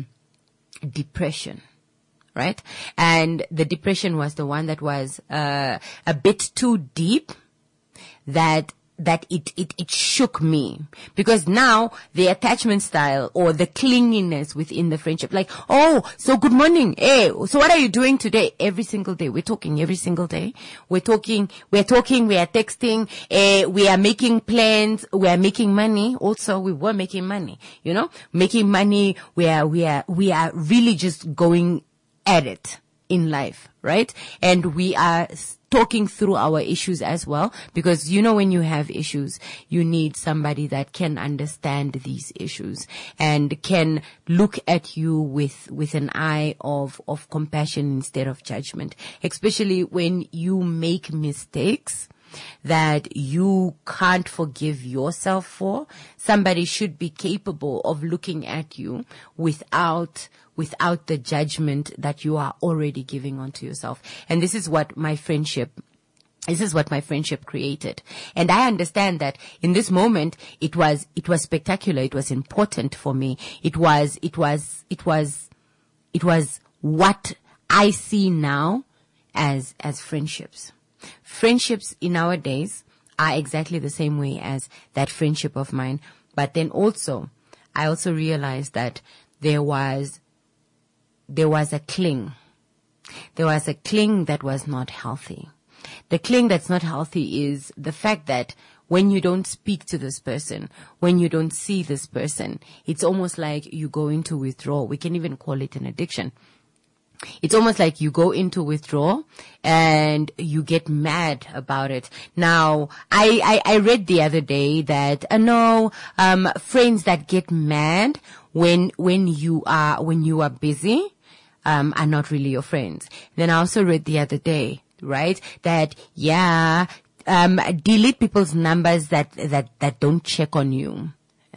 depression. Right? And the depression was the one that was, a bit too deep, that it shook me, because now the attachment style or the clinginess within the friendship, like, oh, so good morning. Hey, so what are you doing today? Every single day. We're talking every single day. We're talking, we are texting, we are making plans, we are making money. Also, we were making money, making money. We are really just going at it in life, right? And we are talking through our issues as well, because when you have issues, you need somebody that can understand these issues and can look at you with an eye of compassion instead of judgment, especially when you make mistakes that you can't forgive yourself for. Somebody should be capable of looking at you without the judgment that you are already giving onto yourself. And this is what my friendship created. And I understand that in this moment, it was spectacular. It was important for me. It was what I see now as friendships. Friendships in our days are exactly the same way as that friendship of mine. But then I also realized that there was a cling. There was a cling that was not healthy. The cling that's not healthy is the fact that when you don't speak to this person, when you don't see this person, it's almost like you go into withdrawal. We can even call it an addiction. It's almost like you go into withdrawal and you get mad about it. Now, I read the other day that, friends that get mad when you are busy, are not really your friends. Then I also read the other day, right, that, delete people's numbers that don't check on you.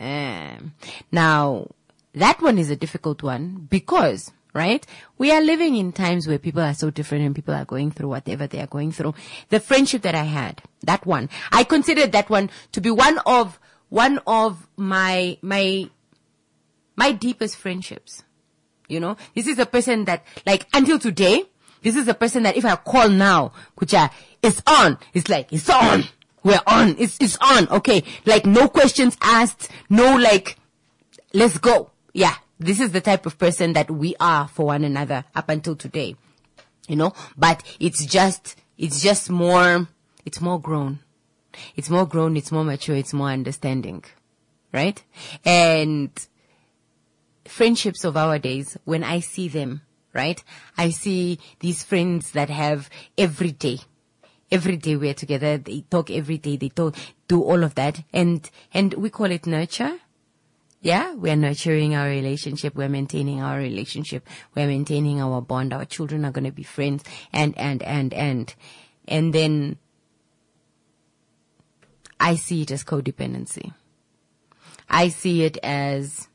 Now, that one is a difficult one because, right, we are living in times where people are so different and people are going through whatever they are going through. The friendship that I had, that one, I considered that one to be one of my deepest friendships. This is a person that, like, until today, this is a person that if I call now, Kucha, it's on. It's like, it's on. We're on. It's on. Okay. Like, no questions asked. No, like, let's go. Yeah. This is the type of person that we are for one another up until today. But it's more grown. It's more grown. It's more mature. It's more understanding. Right? And friendships of our days, when I see them, right, I see these friends that have every day we're together, they talk every day, they do all of that, and we call it nurture. Yeah, we're nurturing our relationship, we're maintaining our relationship, we're maintaining our bond, our children are going to be friends, and then I see it as codependency. I see it as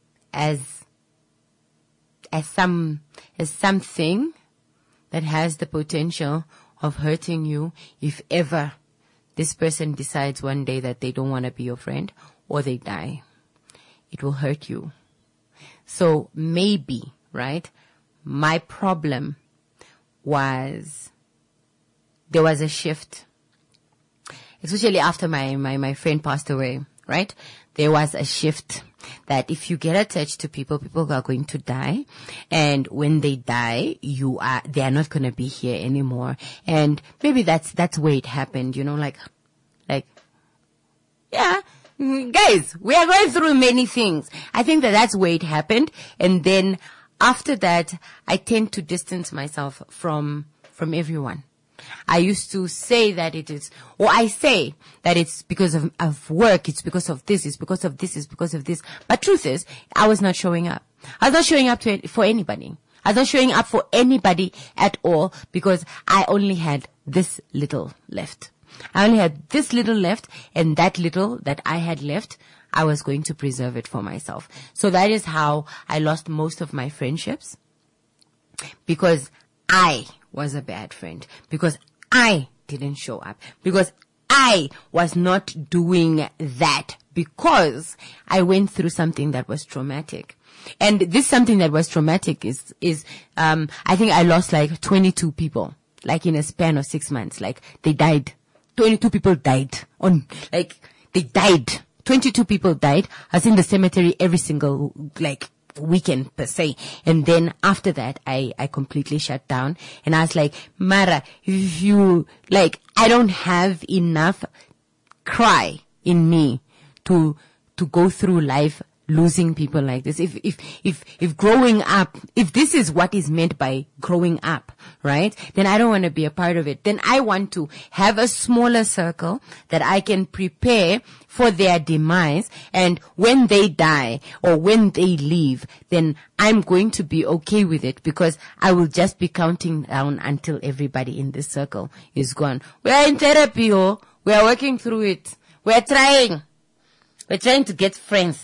something that has the potential of hurting you if ever this person decides one day that they don't want to be your friend or they die. It will hurt you. So maybe, right, my problem was there was a shift, especially after my friend passed away, right? There was a shift that if you get attached to people, people are going to die. And when they die, they are not going to be here anymore. And maybe that's where it happened, you know, like, yeah, guys, we are going through many things. I think that's where it happened. And then after that, I tend to distance myself from everyone. I used to say that I say that it's because of work, it's because of this, it's because of this, it's because of this. But truth is, I was not showing up. I was not showing up for anybody. I was not showing up for anybody at all because I only had this little left. I only had this little left, and that little that I had left, I was going to preserve it for myself. So that is how I lost most of my friendships, because I was a bad friend, because I didn't show up, because I was not doing that, because I went through something that was traumatic. And this something that was traumatic is I think I lost like 22 people, like in a span of 6 months. Like they died. 22 people died they died. 22 people died. I was in the cemetery every single, weekend per se. And then after that, I completely shut down. And I was like, Mara, if you, I don't have enough cry in me to go through life losing people like this. If growing up, if this is what is meant by growing up, right, then I don't want to be a part of it. Then I want to have a smaller circle that I can prepare for their demise. And when they die or when they leave, then I'm going to be okay with it, because I will just be counting down until everybody in this circle is gone. We are in therapy, we are working through it. We are trying. We're trying to get friends.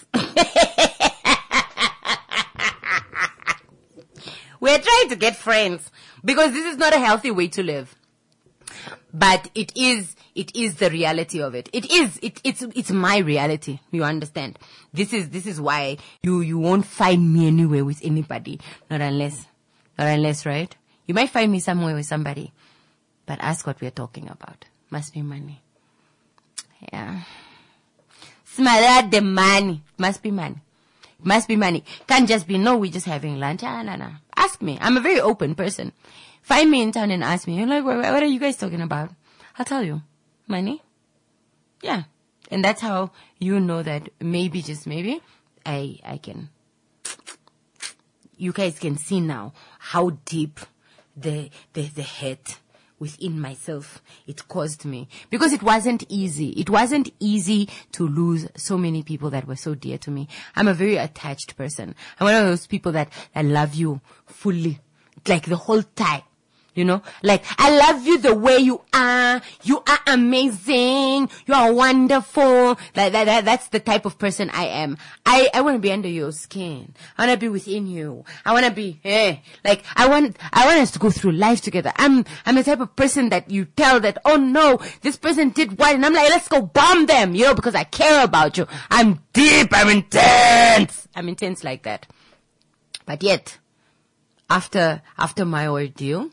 We're trying to get friends, because this is not a healthy way to live. But it is the reality of it. It's my reality. You understand? This is why you won't find me anywhere with anybody. Not unless, right? You might find me somewhere with somebody, but ask what we're talking about. Must be money. Yeah. Smother the money. Must be money. Must be money. Can't just be, no, we're just having lunch. No. Ask me. I'm a very open person. Find me in town and ask me. You're like, what are you guys talking about? I'll tell you. Money? Yeah. And that's how you know that maybe, just maybe, I can. You guys can see now how deep the hurt within myself it caused me, because it wasn't easy. It wasn't easy to lose so many people that were so dear to me. I'm a very attached person. I'm one of those people that love you fully, like the whole time. You know, like, I love you the way you are. You are amazing. You are wonderful. That's the type of person I am. I want to be under your skin. I want to be within you. I want to be, I want us to go through life together. I'm the type of person that you tell that, oh no, this person did what? And I'm like, let's go bomb them, because I care about you. I'm deep. I'm intense. I'm intense like that. But yet, after my ordeal,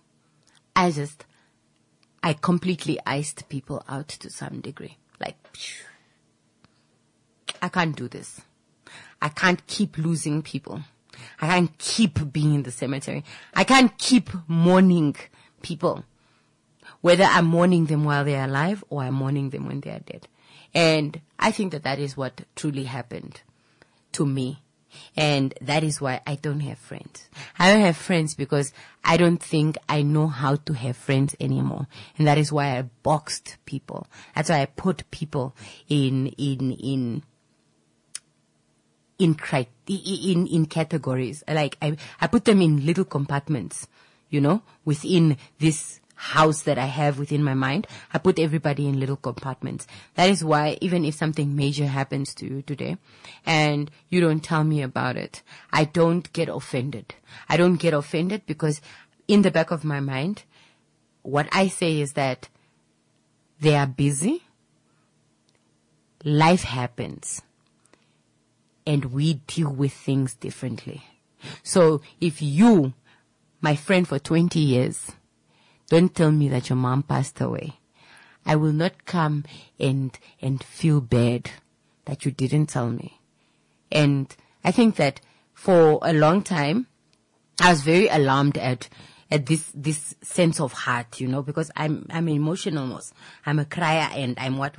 I completely iced people out to some degree. Like, I can't do this. I can't keep losing people. I can't keep being in the cemetery. I can't keep mourning people. Whether I'm mourning them while they're alive or I'm mourning them when they're dead. And I think that is what truly happened to me. And that is why I don't have friends. I don't have friends because I don't think I know how to have friends anymore. And that is why I boxed people. That's why I put people in categories. Like I put them in little compartments, within this house that I have within my mind. I put everybody in little compartments. That is why even if something major happens to you today and you don't tell me about it, I don't get offended. I don't get offended because in the back of my mind, what I say is that they are busy. Life happens. And we deal with things differently. So if you, my friend for 20 years, don't tell me that your mom passed away, I will not come and feel bad that you didn't tell me. And I think that for a long time, I was very alarmed at this sense of heart, because I'm emotional most. I'm a crier and I'm what.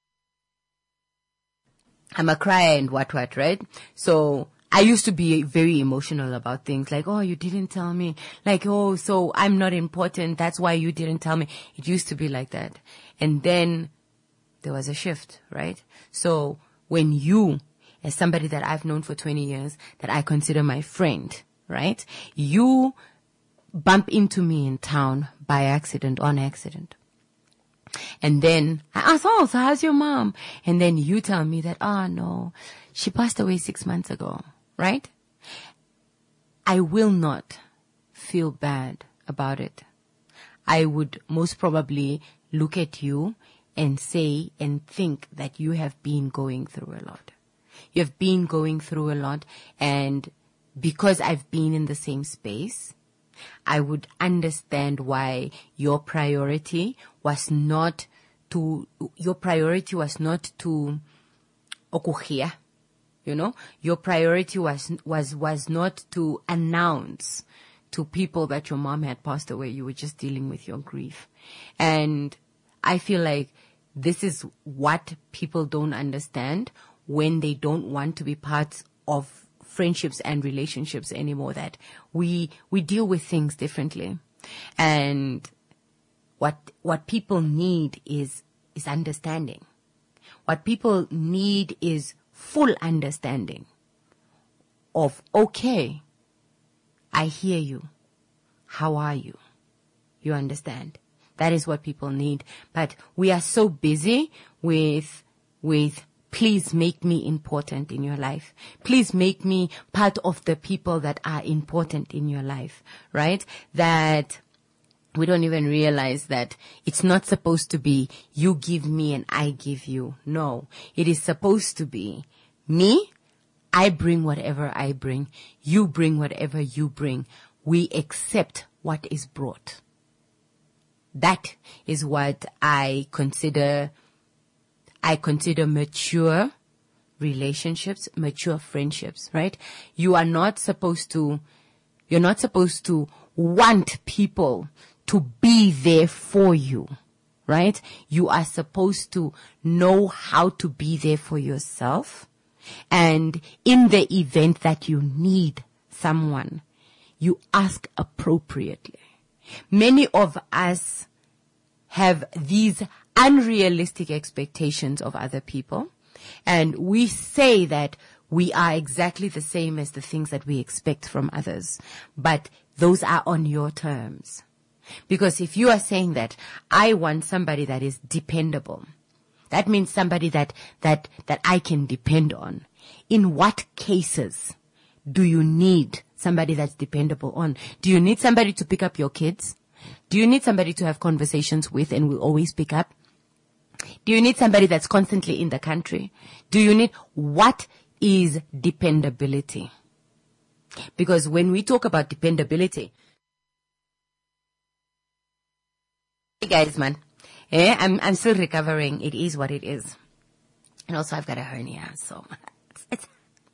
I'm a crier and what, right? So I used to be very emotional about things like, oh, you didn't tell me. Like, oh, so I'm not important. That's why you didn't tell me. It used to be like that. And then there was a shift, right? So when you, as somebody that I've known for 20 years, that I consider my friend, right? You bump into me in town by accident, on accident. And then I ask, oh, so how's your mom? And then you tell me that, oh, no, she passed away 6 months ago, right? I will not feel bad about it. I would most probably look at you and say and think that you have been going through a lot. You have been going through a lot, and because I've been in the same space, I would understand why your priority was not to okuhia, your priority was not to announce to people that your mom had passed away. You were just dealing with your grief. And I feel like this is what people don't understand when they don't want to be part of friendships and relationships anymore, that we deal with things differently. And what people need is understanding. What people need is full understanding of, okay, I hear you. How are you? You understand? That is what people need. But we are so busy with please make me important in your life. Please make me part of the people that are important in your life, right? That we don't even realize that it's not supposed to be you give me and I give you. No, it is supposed to be me. I bring whatever I bring. You bring whatever you bring. We accept what is brought. That is what I consider mature relationships, mature friendships, right? You're not supposed to want people to be there for you, right? You are supposed to know how to be there for yourself. And in the event that you need someone, you ask appropriately. Many of us have these unrealistic expectations of other people, and we say that we are exactly the same as the things that we expect from others, but those are on your terms. Because if you are saying that I want somebody that is dependable, that means somebody that I can depend on. In what cases do you need somebody that's dependable on? Do you need somebody to pick up your kids? Do you need somebody to have conversations with and will always pick up? Do you need somebody that's constantly in the country? Do you need, what is dependability? Because when we talk about dependability, hey guys, man, I'm still recovering. It is what it is. And also I've got a hernia, so it's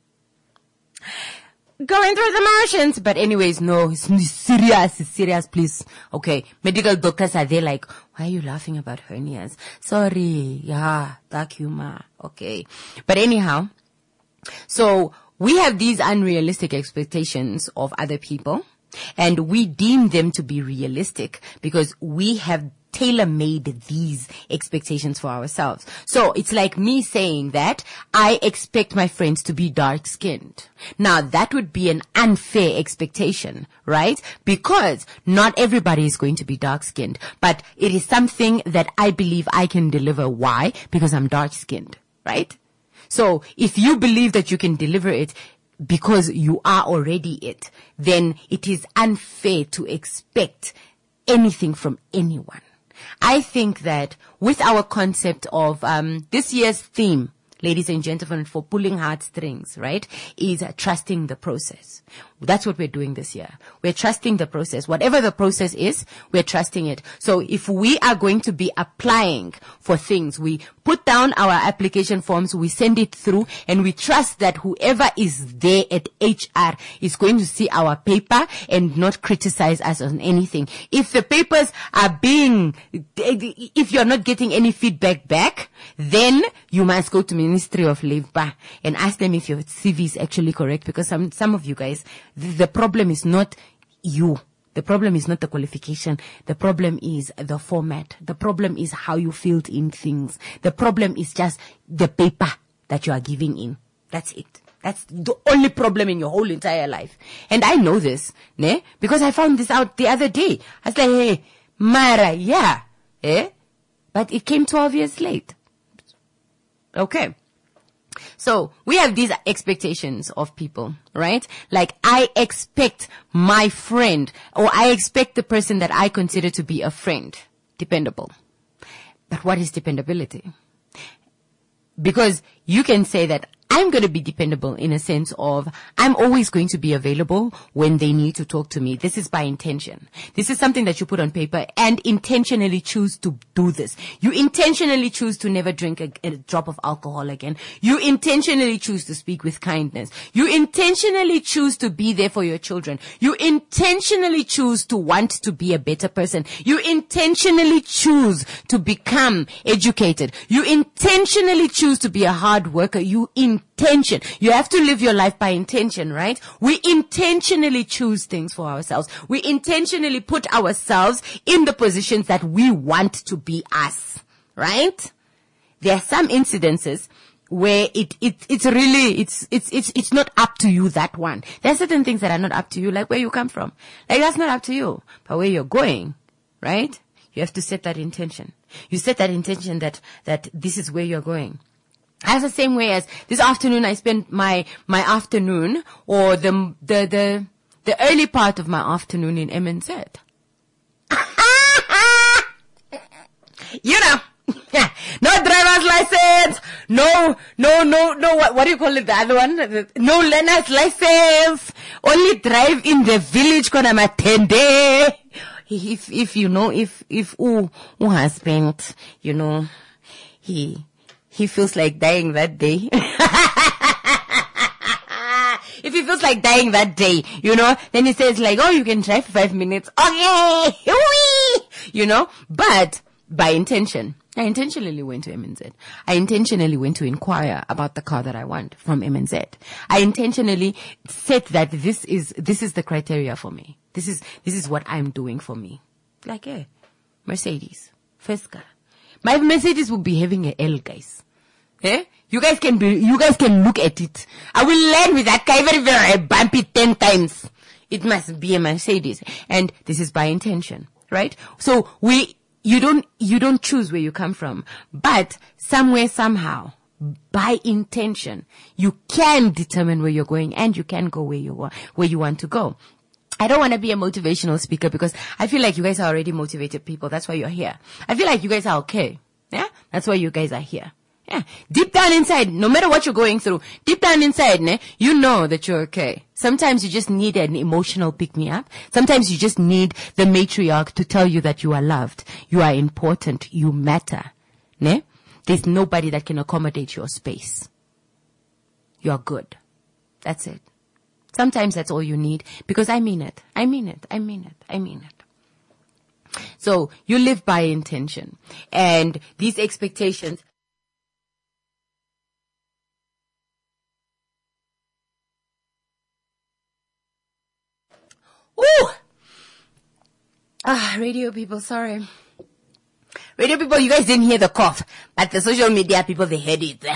going through the motions. But anyways, no, it's serious, please. Okay. Medical doctors are there like, why are you laughing about hernias? Sorry. Yeah, dark humor. Okay. But anyhow, so we have these unrealistic expectations of other people, and we deem them to be realistic because we have tailor-made these expectations for ourselves. So it's like me saying that I expect my friends to be dark-skinned. Now that would be an unfair expectation, right? Because not everybody is going to be dark-skinned, but it is something that I believe I can deliver. Why? Because I'm dark-skinned, right? So if you believe that you can deliver it because you are already it, then it is unfair to expect anything from anyone. I think that with our concept of this year's theme, ladies and gentlemen, for pulling heartstrings, right, is trusting the process. That's what we're doing this year. We're trusting the process. Whatever the process is, we're trusting it. So if we are going to be applying for things, we put down our application forms, we send it through, and we trust that whoever is there at HR is going to see our paper and not criticize us on anything. If the papers are if you're not getting any feedback back, then you must go to Ministry of Labor and ask them if your CV is actually correct, because some of you guys, the problem is not you. The problem is not the qualification. The problem is the format. The problem is how you filled in things. The problem is just the paper that you are giving in. That's it. That's the only problem in your whole entire life. And I know this, ne? Because I found this out the other day. I was like, hey, Mara, yeah, but it came 12 years late. Okay. So we have these expectations of people, right? Like I expect my friend, or I expect the person that I consider to be a friend, dependable. But what is dependability? Because you can say that I'm going to be dependable in a sense of I'm always going to be available when they need to talk to me. This is by intention. This is something that you put on paper and intentionally choose to do this. You intentionally choose to never drink a drop of alcohol again. You intentionally choose to speak with kindness. You intentionally choose to be there for your children. You intentionally choose to want to be a better person. You intentionally choose to become educated. You intentionally choose to be a hard worker. You have to live your life by intention, right? We intentionally choose things for ourselves. We intentionally put ourselves in the positions that we want to be us, right? There are some incidences where it's really not up to you, that one. There are certain things that are not up to you, like where you come from. Like that's not up to you. But where you're going, right? You have to set that intention. You set that intention that this is where you're going. As the same way as this afternoon, I spent my afternoon, or the early part of my afternoon in MNZ. You know, no driver's license, no, what do you call it, the other one? No learner's license, only drive in the village because I'm attending. If you know, if who husband, you know, he feels like dying that day. If he feels like dying that day, you know, then he says like, oh, you can drive for 5 minutes. Okay. You know, but by intention. I intentionally went to MNZ. I intentionally went to inquire about the car that I want from MNZ. I intentionally said that this is the criteria for me. This is what I'm doing for me. Like, Mercedes. First car. My Mercedes will be having a L, guys. You guys can look at it. I will land with that guy very, very bumpy 10 times. It must be a Mercedes. And this is by intention, right? So you don't choose where you come from, but somewhere, somehow, by intention, you can determine where you're going, and you can go where you want to go. I don't want to be a motivational speaker because I feel like you guys are already motivated people. That's why you're here. I feel like you guys are okay. Yeah? That's why you guys are here. Yeah. Deep down inside, no matter what you're going through, deep down inside, you know that you're okay. Sometimes you just need an emotional pick-me-up. Sometimes you just need the matriarch to tell you that you are loved. You are important. You matter. There's nobody that can accommodate your space. You're good. That's it. Sometimes that's all you need, because I mean it. I mean it. I mean it. I mean it. So you live by intention, and these expectations. Ooh! Radio people, sorry. Radio people, you guys didn't hear the cough, but the social media people, they heard it.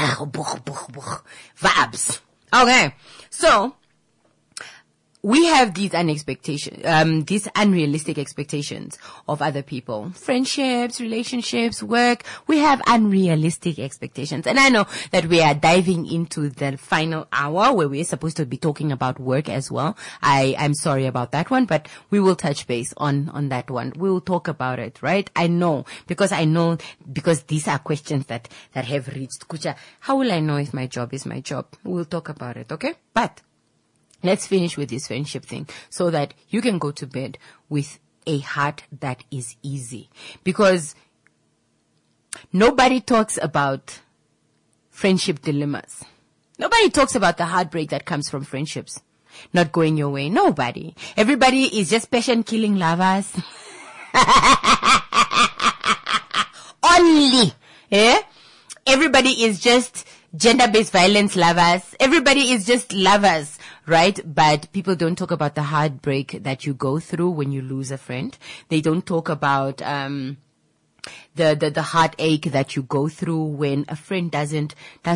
Vibes. Okay. So, we have these these unrealistic expectations of other people. Friendships, relationships, work. We have unrealistic expectations. And I know that we are diving into the final hour where we're supposed to be talking about work as well. I'm sorry about that one, but we will touch base on that one. We will talk about it, right? I know because these are questions that have reached Kucha. How will I know if my job is my job? We'll talk about it, okay? But let's finish with this friendship thing so that you can go to bed with a heart that is easy. Because nobody talks about friendship dilemmas. Nobody talks about the heartbreak that comes from friendships not going your way. Nobody. Everybody is just passion killing lovers. Only. Yeah? Everybody is just gender-based violence lovers. Everybody is just lovers, right? But people don't talk about the heartbreak that you go through when you lose a friend. They don't talk about the heartache that you go through when a friend doesn't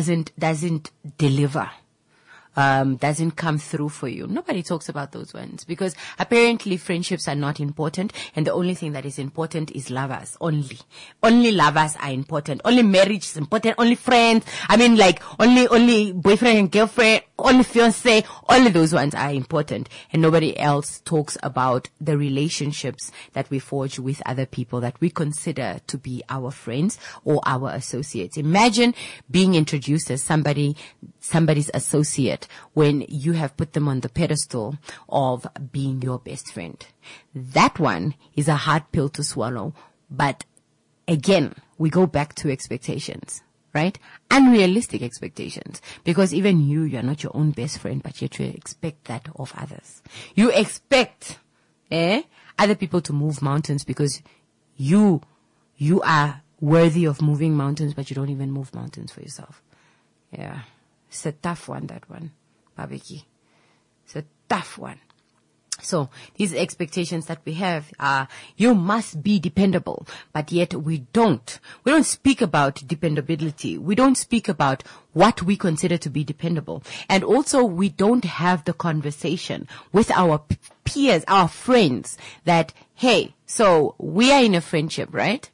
deliver. Doesn't come through for you. Nobody talks about those ones because apparently friendships are not important, and the only thing that is important is lovers only. Only lovers are important. Only marriage is important. Only friends. I mean, like only boyfriend and girlfriend. Only fiance. Only those ones are important, and nobody else talks about the relationships that we forge with other people that we consider to be our friends or our associates. Imagine being introduced as somebody's associate when you have put them on the pedestal of being your best friend. That one is a hard pill to swallow. But again, we go back to expectations, right? Unrealistic expectations. Because even you're not your own best friend, but yet you expect that of others. You expect other people to move mountains because you are worthy of moving mountains, but you don't even move mountains for yourself. Yeah. It's a tough one, that one, Babeki. It's a tough one. So these expectations that we have are, you must be dependable, but yet we don't speak about dependability. We don't speak about what we consider to be dependable. And also we don't have the conversation with our peers, our friends that, hey, so we are in a friendship, right?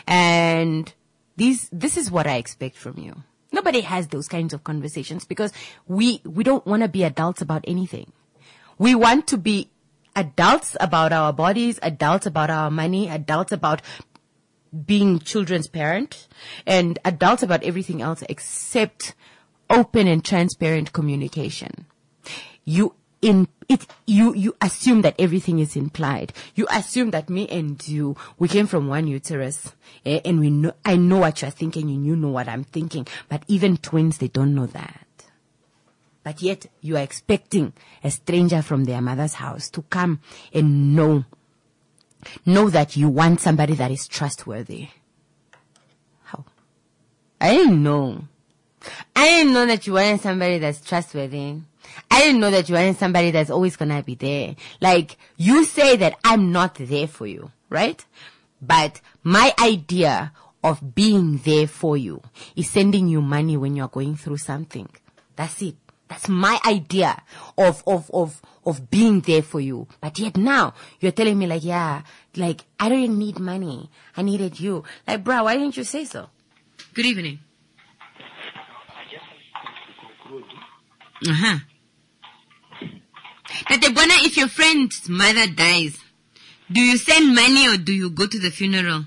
And this is what I expect from you. Nobody has those kinds of conversations because we don't want to be adults about anything. We want to be adults about our bodies, adults about our money, adults about being children's parent, and adults about everything else except open and transparent communication. You assume that everything is implied. You assume that me and you, we came from one uterus, and I know what you're thinking and you know what I'm thinking. But even twins, they don't know that. But yet you are expecting a stranger from their mother's house to come and know that you want somebody that is trustworthy. How? I didn't know that you wanted somebody that's trustworthy. I didn't know that you wanted somebody that's always gonna be there. Like, you say that I'm not there for you, right? But my idea of being there for you is sending you money when you're going through something. That's it. That's my idea of being there for you. But yet now, you're telling me like, yeah, like, I don't need money. I needed you. Like, bro, why didn't you say so? Good evening. Uh-huh. Tatebona, if your friend's mother dies, do you send money or do you go to the funeral?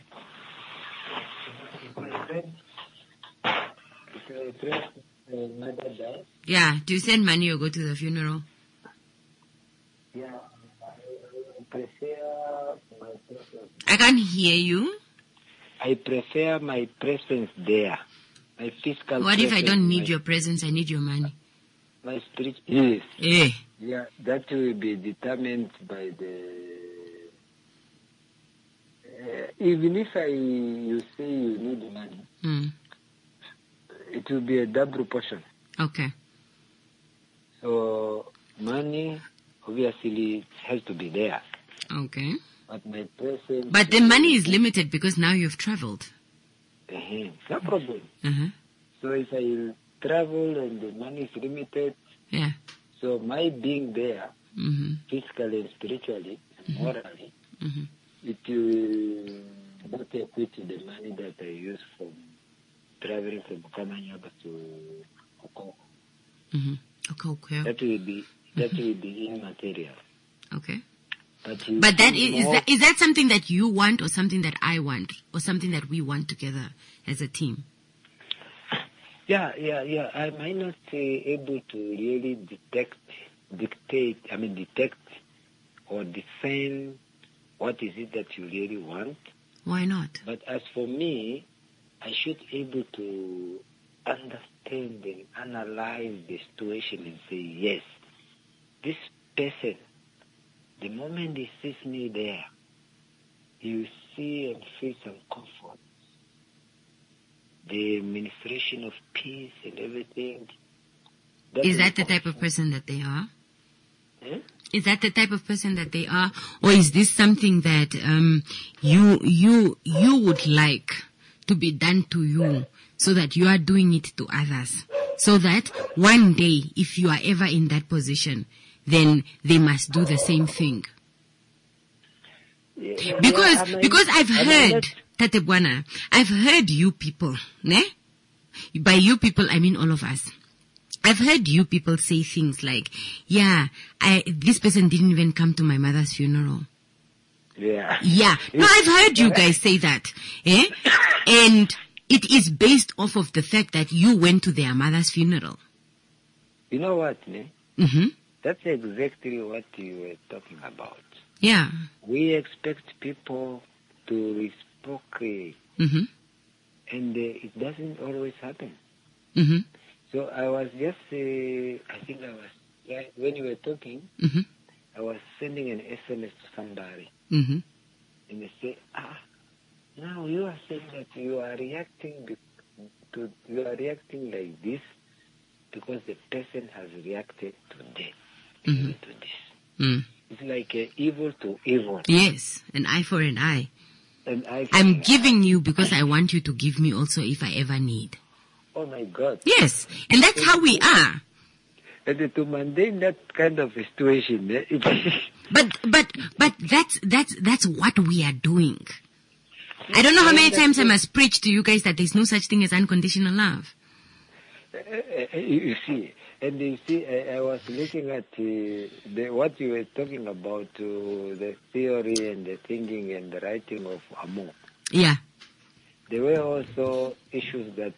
Yeah, do you send money or go to the funeral? Yeah, I prefer my presence. I can't hear you. I prefer my presence there. My physical What presence. if I don't need your presence, I need your money? My spirit, yes. Eh. Yeah, that will be determined by the... even if you say you need money, it will be a double portion. Okay. So money, obviously, has to be there. Okay. But my present... But the money is limited because now you've traveled. No problem. So if I travel and the money is limited, yeah. So my being there, physically and spiritually, morally, it will not equate to the money that I use from traveling from Kamanyaba to Okoko. Okay. That will be immaterial. Okay. But that is that something that you want, or something that I want, or something that we want together as a team? Yeah. I might not be able to really detect or define what is it that you really want. Why not? But as for me, I should be able to understand and analyze the situation and say, yes, this person, the moment he sees me there, he will see and feel some comfort. The administration of peace and everything. Is that the type of person that they are? Is that the type of person that they are? Or is this something that you would like to be done to you, so that you are doing it to others? So that one day, if you are ever in that position, then they must do the same thing. Because I've heard, Tatebwana, I've heard you people, ne? By you people, I mean all of us. I've heard you people say things like, this person didn't even come to my mother's funeral. Yeah. Yeah. No, I've heard you guys say that. And it is based off of the fact that you went to their mother's funeral. You know what, ne? That's exactly what you were talking about. Yeah. We expect people to reciprocate, and it doesn't always happen. So I was just, when you were talking, I was sending an SMS to somebody, and they say, now you are saying that you are reacting like this because the person has reacted to death, to this. It's like evil to evil. Yes, an eye for an eye. I'm giving you because I want you to give me also if I ever need. Oh my God. Yes, and that's how we are. And to maintain that kind of situation, but that's what we are doing. I don't know how many times I must preach to you guys that there's no such thing as unconditional love. You see, I was looking at what you were talking about, the theory and the thinking and the writing of Amo. Yeah. There were also issues that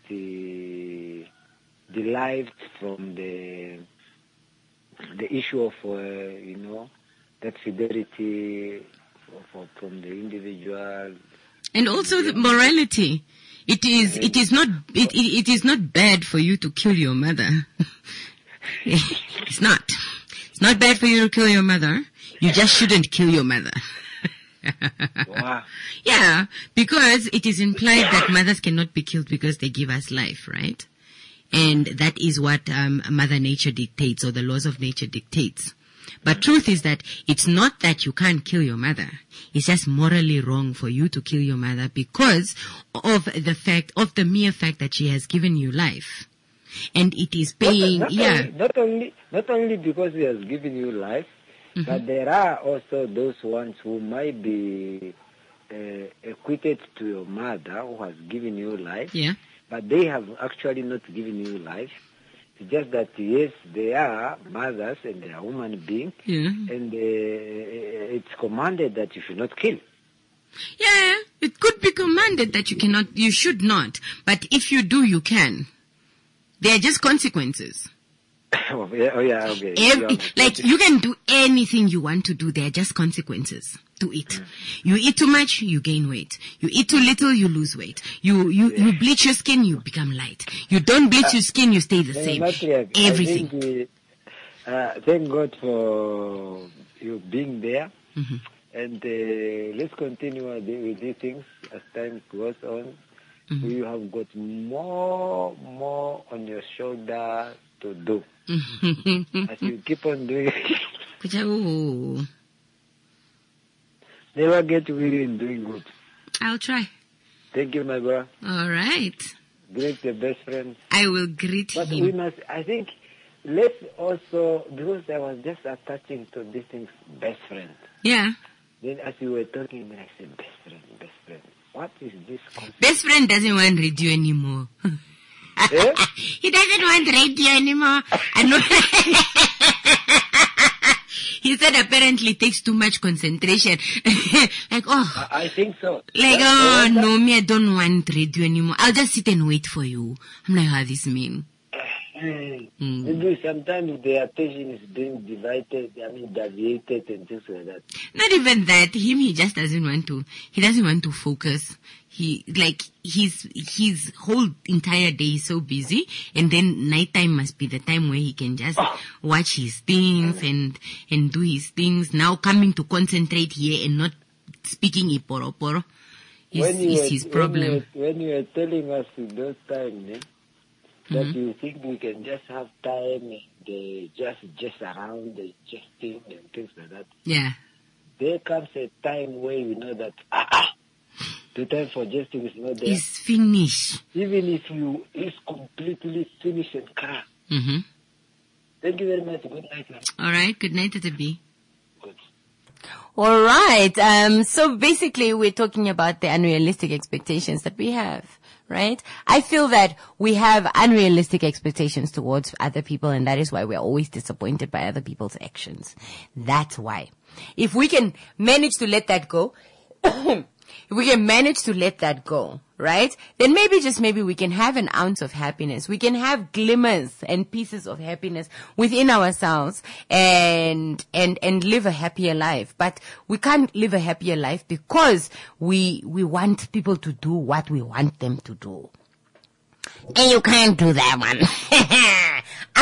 derived from the issue of, that fidelity from the individual. And also the morality. It is not bad for you to kill your mother. It's not. It's not bad for you to kill your mother. You just shouldn't kill your mother. Wow. Yeah, because it is implied that mothers cannot be killed because they give us life, right? And that is what Mother Nature dictates, or the laws of nature dictates. But truth is that it's not that you can't kill your mother. It's just morally wrong for you to kill your mother because of the mere fact that she has given you life. And it is paying, Not only because he has given you life, but there are also those ones who might be equated to your mother who has given you life, but they have actually not given you life. It's just that, yes, they are mothers and they are human beings, and it's commanded that you should not kill. Yeah, it could be commanded that you should not, but if you do, you can. They are just consequences. Okay. You can do anything you want to do. They are just consequences to it. You eat too much, you gain weight. You eat too little, you lose weight. You bleach your skin, you become light. You don't bleach your skin, you stay the same. Everything. Thank God for you being there. And let's continue with these things as time goes on. You have got more on your shoulder to do. As you keep on doing it. Never get weary in doing good. I'll try. Thank you, my brother. All right. Greet your best friend. I will greet But him. we must, I think, let's also, because I was just attaching to this thing's best friend. Yeah. Then as you were talking, I said, best friend. What is this concept? Best friend doesn't want radio anymore. Eh? He doesn't want radio anymore. I know. He said apparently it takes too much concentration. Like, oh. I think so. Like, oh, no, me, I don't want radio anymore. I'll just sit and wait for you. I'm like, how this mean? Maybe sometimes the attention is being deviated and things like that. Not even that. He just doesn't want to focus. His whole entire day is so busy, and then nighttime must be the time where he can just watch his things and do his things. Now coming to concentrate here and not speaking iporoporo is his problem. When you were telling us in those times, that you think we can just have time and just around, jesting and things like that. Yeah. There comes a time where you know that the time for jesting is not there. It's finished. Even if it's completely finished and cracked. Mm-hmm. Thank you very much. Good night, man. All right. Good night, Tatabi. Good. All right. So basically we're talking about the unrealistic expectations that we have, right? I feel that we have unrealistic expectations towards other people, and that is why we're always disappointed by other people's actions. That's why. If we can manage to let that go, right? Then maybe we can have an ounce of happiness. We can have glimmers and pieces of happiness within ourselves and live a happier life. But we can't live a happier life because we want people to do what we want them to do. And you can't do that one.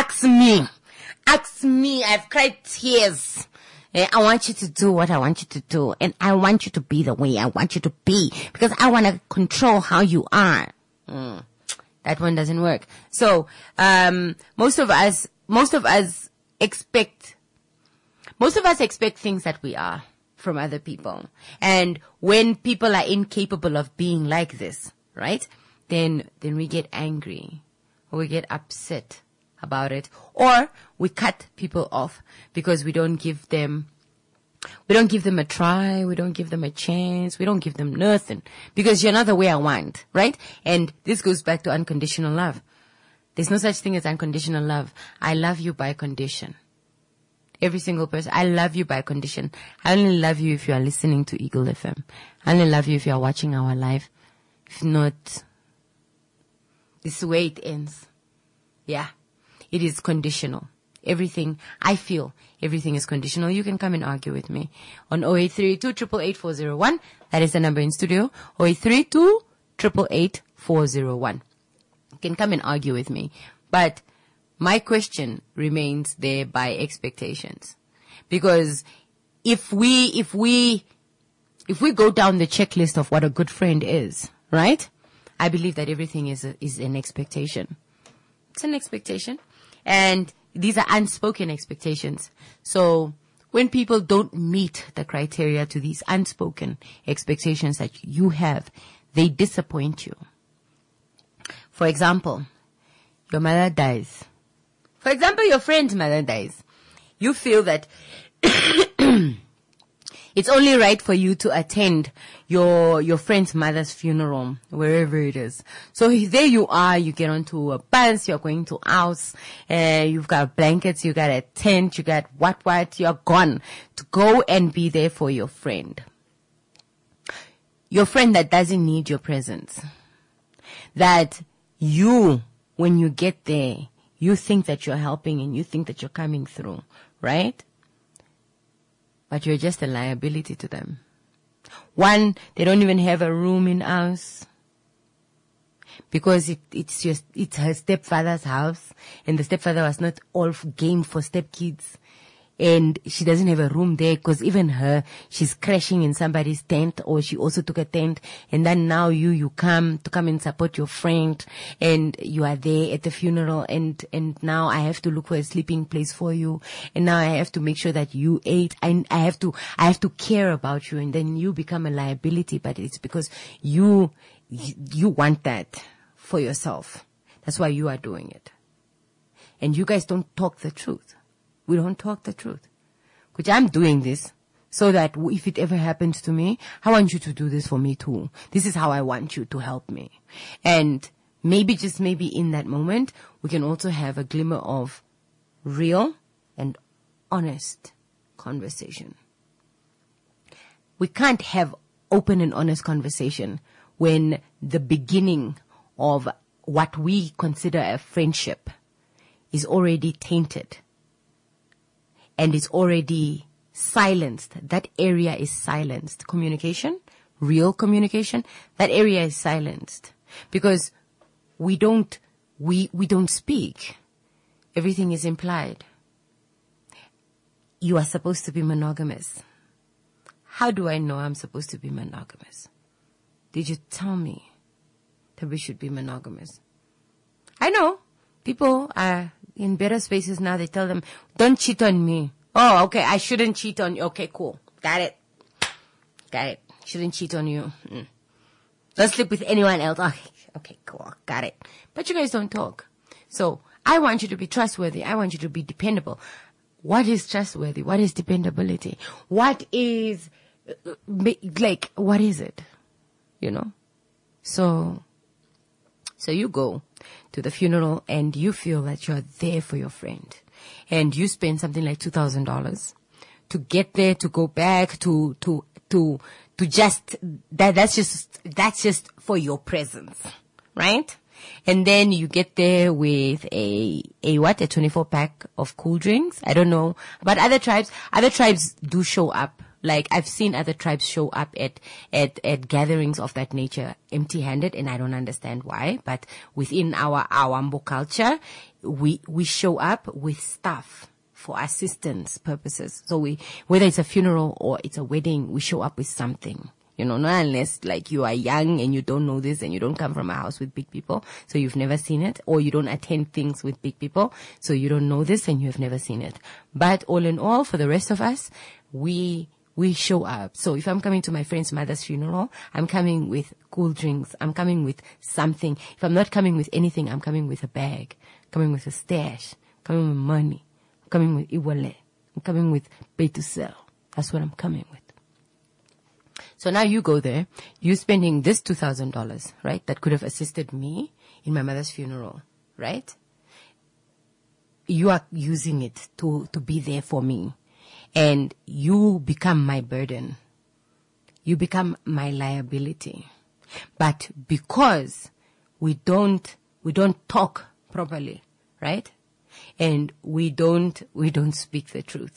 Ask me. I've cried tears. I want you to do what I want you to do, and I want you to be the way I want you to be, because I want to control how you are. That one doesn't work. So, most of us expect things that we are from other people. And when people are incapable of being like this, right? Then we get angry, or we get upset about it, or we cut people off because we don't give them a try, we don't give them a chance, we don't give them nothing, because you're not the way I want, right? And this goes back to unconditional love. There's no such thing as unconditional love. I love you by condition. Every single person, I love you by condition. I only love you if you are listening to Eagle FM. I only love you if you are watching our live. If not, this is the way it ends. Yeah. It is conditional. Everything, I feel, everything is conditional. You can come and argue with me on 0832888401. That is the number in studio. 0832888401. You can come and argue with me. But my question remains there by expectations. Because if we go down the checklist of what a good friend is, right? I believe that everything is an expectation. It's an expectation. And these are unspoken expectations. So when people don't meet the criteria to these unspoken expectations that you have, they disappoint you. For example, your mother dies. For example, your friend's mother dies. You feel that it's only right for you to attend your friend's mother's funeral, wherever it is. So there you are, you get onto a bus, you're going to house, you've got blankets, you got a tent, you got what, you're gone to go and be there for your friend. Your friend that doesn't need your presence. That you, when you get there, you think that you're helping and you think that you're coming through, right? But you're just a liability to them. One, they don't even have a room in house because it's her stepfather's house, and the stepfather was not all game for stepkids. and she doesn't have a room there because even her, she's crashing in somebody's tent, or she also took a tent, and then now you come and support your friend, and you are there at the funeral, and now I have to look for a sleeping place for you, and now I have to make sure that you ate, and I have to care about you, and then you become a liability, but it's because you want that for yourself. That's why you are doing it. And you guys don't talk the truth. We don't talk the truth. Which I'm doing this so that if it ever happens to me, I want you to do this for me too. This is how I want you to help me. And maybe, just maybe in that moment, we can also have a glimmer of real and honest conversation. We can't have open and honest conversation when the beginning of what we consider a friendship is already tainted and is already silenced. That area is silenced. Communication, real communication, that area is silenced because we don't speak. Everything is implied. You are supposed to be monogamous. How do I know I'm supposed to be monogamous? Did you tell me that we should be monogamous? I know people are in better spaces now. They tell them, don't cheat on me. Oh, okay, I shouldn't cheat on you. Okay, cool. Got it. Shouldn't cheat on you. Don't sleep with anyone else. Okay, cool. Got it. But you guys don't talk. So I want you to be trustworthy. I want you to be dependable. What is trustworthy? What is dependability? What is, what is it? You know? So you go to the funeral and you feel that you're there for your friend. And you spend something like $2,000 to get there, to go back, to just, that's just for your presence. Right? And then you get there with a 24-pack of cool drinks. I don't know. But other tribes do show up. Like, I've seen other tribes show up at gatherings of that nature empty-handed, and I don't understand why. But within our Awambo culture, we show up with stuff for assistance purposes. So whether it's a funeral or it's a wedding, we show up with something. You know, not unless like you are young and you don't know this and you don't come from a house with big people, so you've never seen it, or you don't attend things with big people, so you don't know this and you have never seen it. But all in all, for the rest of us, we show up. So if I'm coming to my friend's mother's funeral, I'm coming with cool drinks. I'm coming with something. If I'm not coming with anything, I'm coming with a bag. I'm coming with a stash. I'm coming with money. I'm coming with iwale. I'm coming with pay to sell. That's what I'm coming with. So now you go there, you're spending this $2,000, right? That could have assisted me in my mother's funeral, right? You are using it to be there for me. And you become my burden. You become my liability. But because we don't talk properly, right? And we don't speak the truth.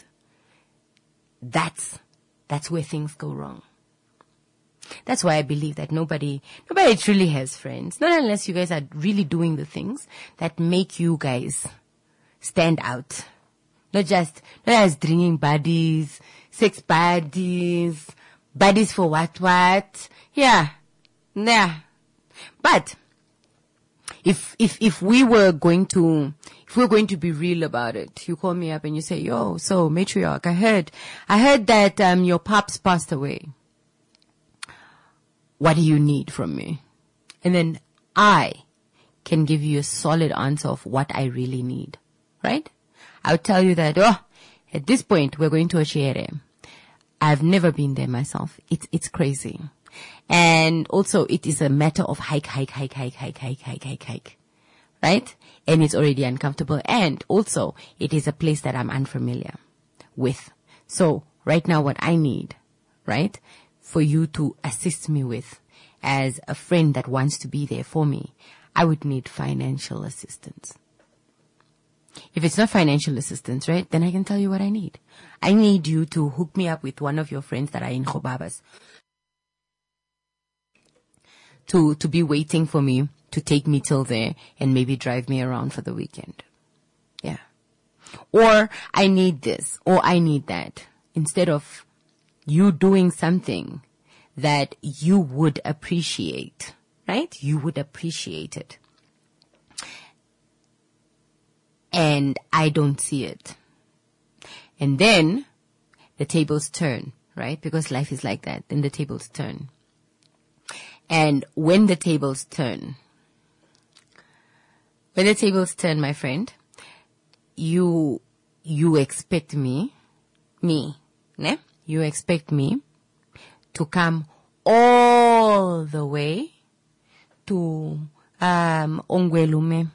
That's where things go wrong. That's why I believe that nobody truly has friends. Not unless you guys are really doing the things that make you guys stand out. Not just drinking buddies, sex buddies for what? Yeah. But if we were going to be real about it, you call me up and you say, yo, so matriarch, I heard that your pops passed away. What do you need from me? And then I can give you a solid answer of what I really need, right? I'll tell you that, at this point, we're going to Ochere. I've never been there myself. It's crazy. And also, it is a matter of hike, right? And it's already uncomfortable. And also, it is a place that I'm unfamiliar with. So, right now, what I need, right, for you to assist me with as a friend that wants to be there for me, I would need financial assistance. If it's not financial assistance, right, then I can tell you what I need. I need you to hook me up with one of your friends that are in Khobabas to be waiting for me to take me till there and maybe drive me around for the weekend. Yeah. Or I need this, or I need that. Instead of you doing something that you would appreciate, right? You would appreciate it. And I don't see it. And then the tables turn, right? Because life is like that. Then the tables turn. And when the tables turn, my friend, you expect me, ne? You expect me to come all the way to Ongwelume,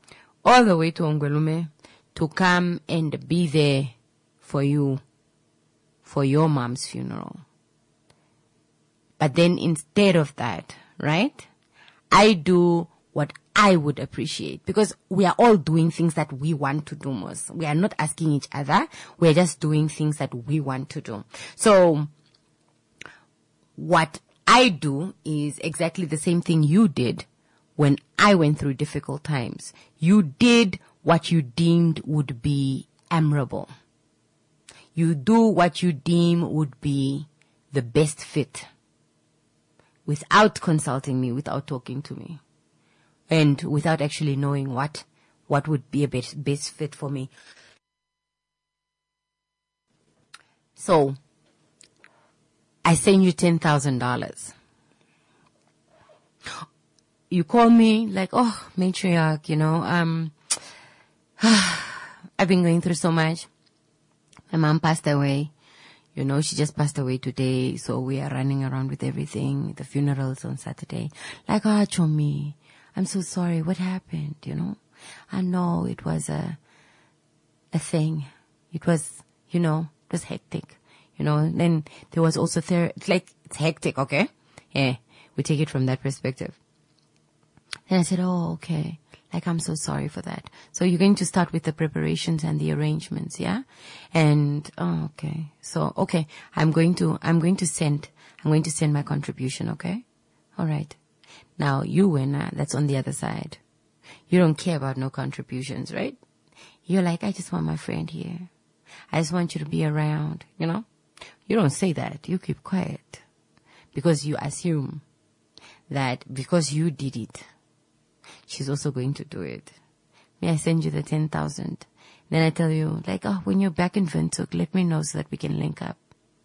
to come and be there for you, for your mom's funeral. But then instead of that, right, I do what I would appreciate, because we are all doing things that we want to do most. We are not asking each other. We're just doing things that we want to do. So what I do is exactly the same thing you did when I went through difficult times. You did what you deemed would be admirable. You do what you deem would be the best fit, without consulting me, without talking to me, and without actually knowing what would be a best fit for me. So I send you $10,000. You call me like, oh, matriarch, I've been going through so much. My mom passed away. She just passed away today, so we are running around with everything. The funeral's on Saturday. Like, Chomi, I'm so sorry. What happened, I know it was a thing. It was, it was hectic, Then there was also it's hectic, okay? Yeah, we take it from that perspective. Then I said, oh, okay. Like, I'm so sorry for that. So you're going to start with the preparations and the arrangements, yeah? And, oh, okay. So, okay. I'm going to send my contribution, okay? All right. Now, you, Wena, that's on the other side. You don't care about no contributions, right? You're like, I just want my friend here. I just want you to be around, You don't say that. You keep quiet. Because you assume that because you did it, she's also going to do it. May I send you the 10,000? Then I tell you, like, oh, when you're back in Windhoek, let me know so that we can link up.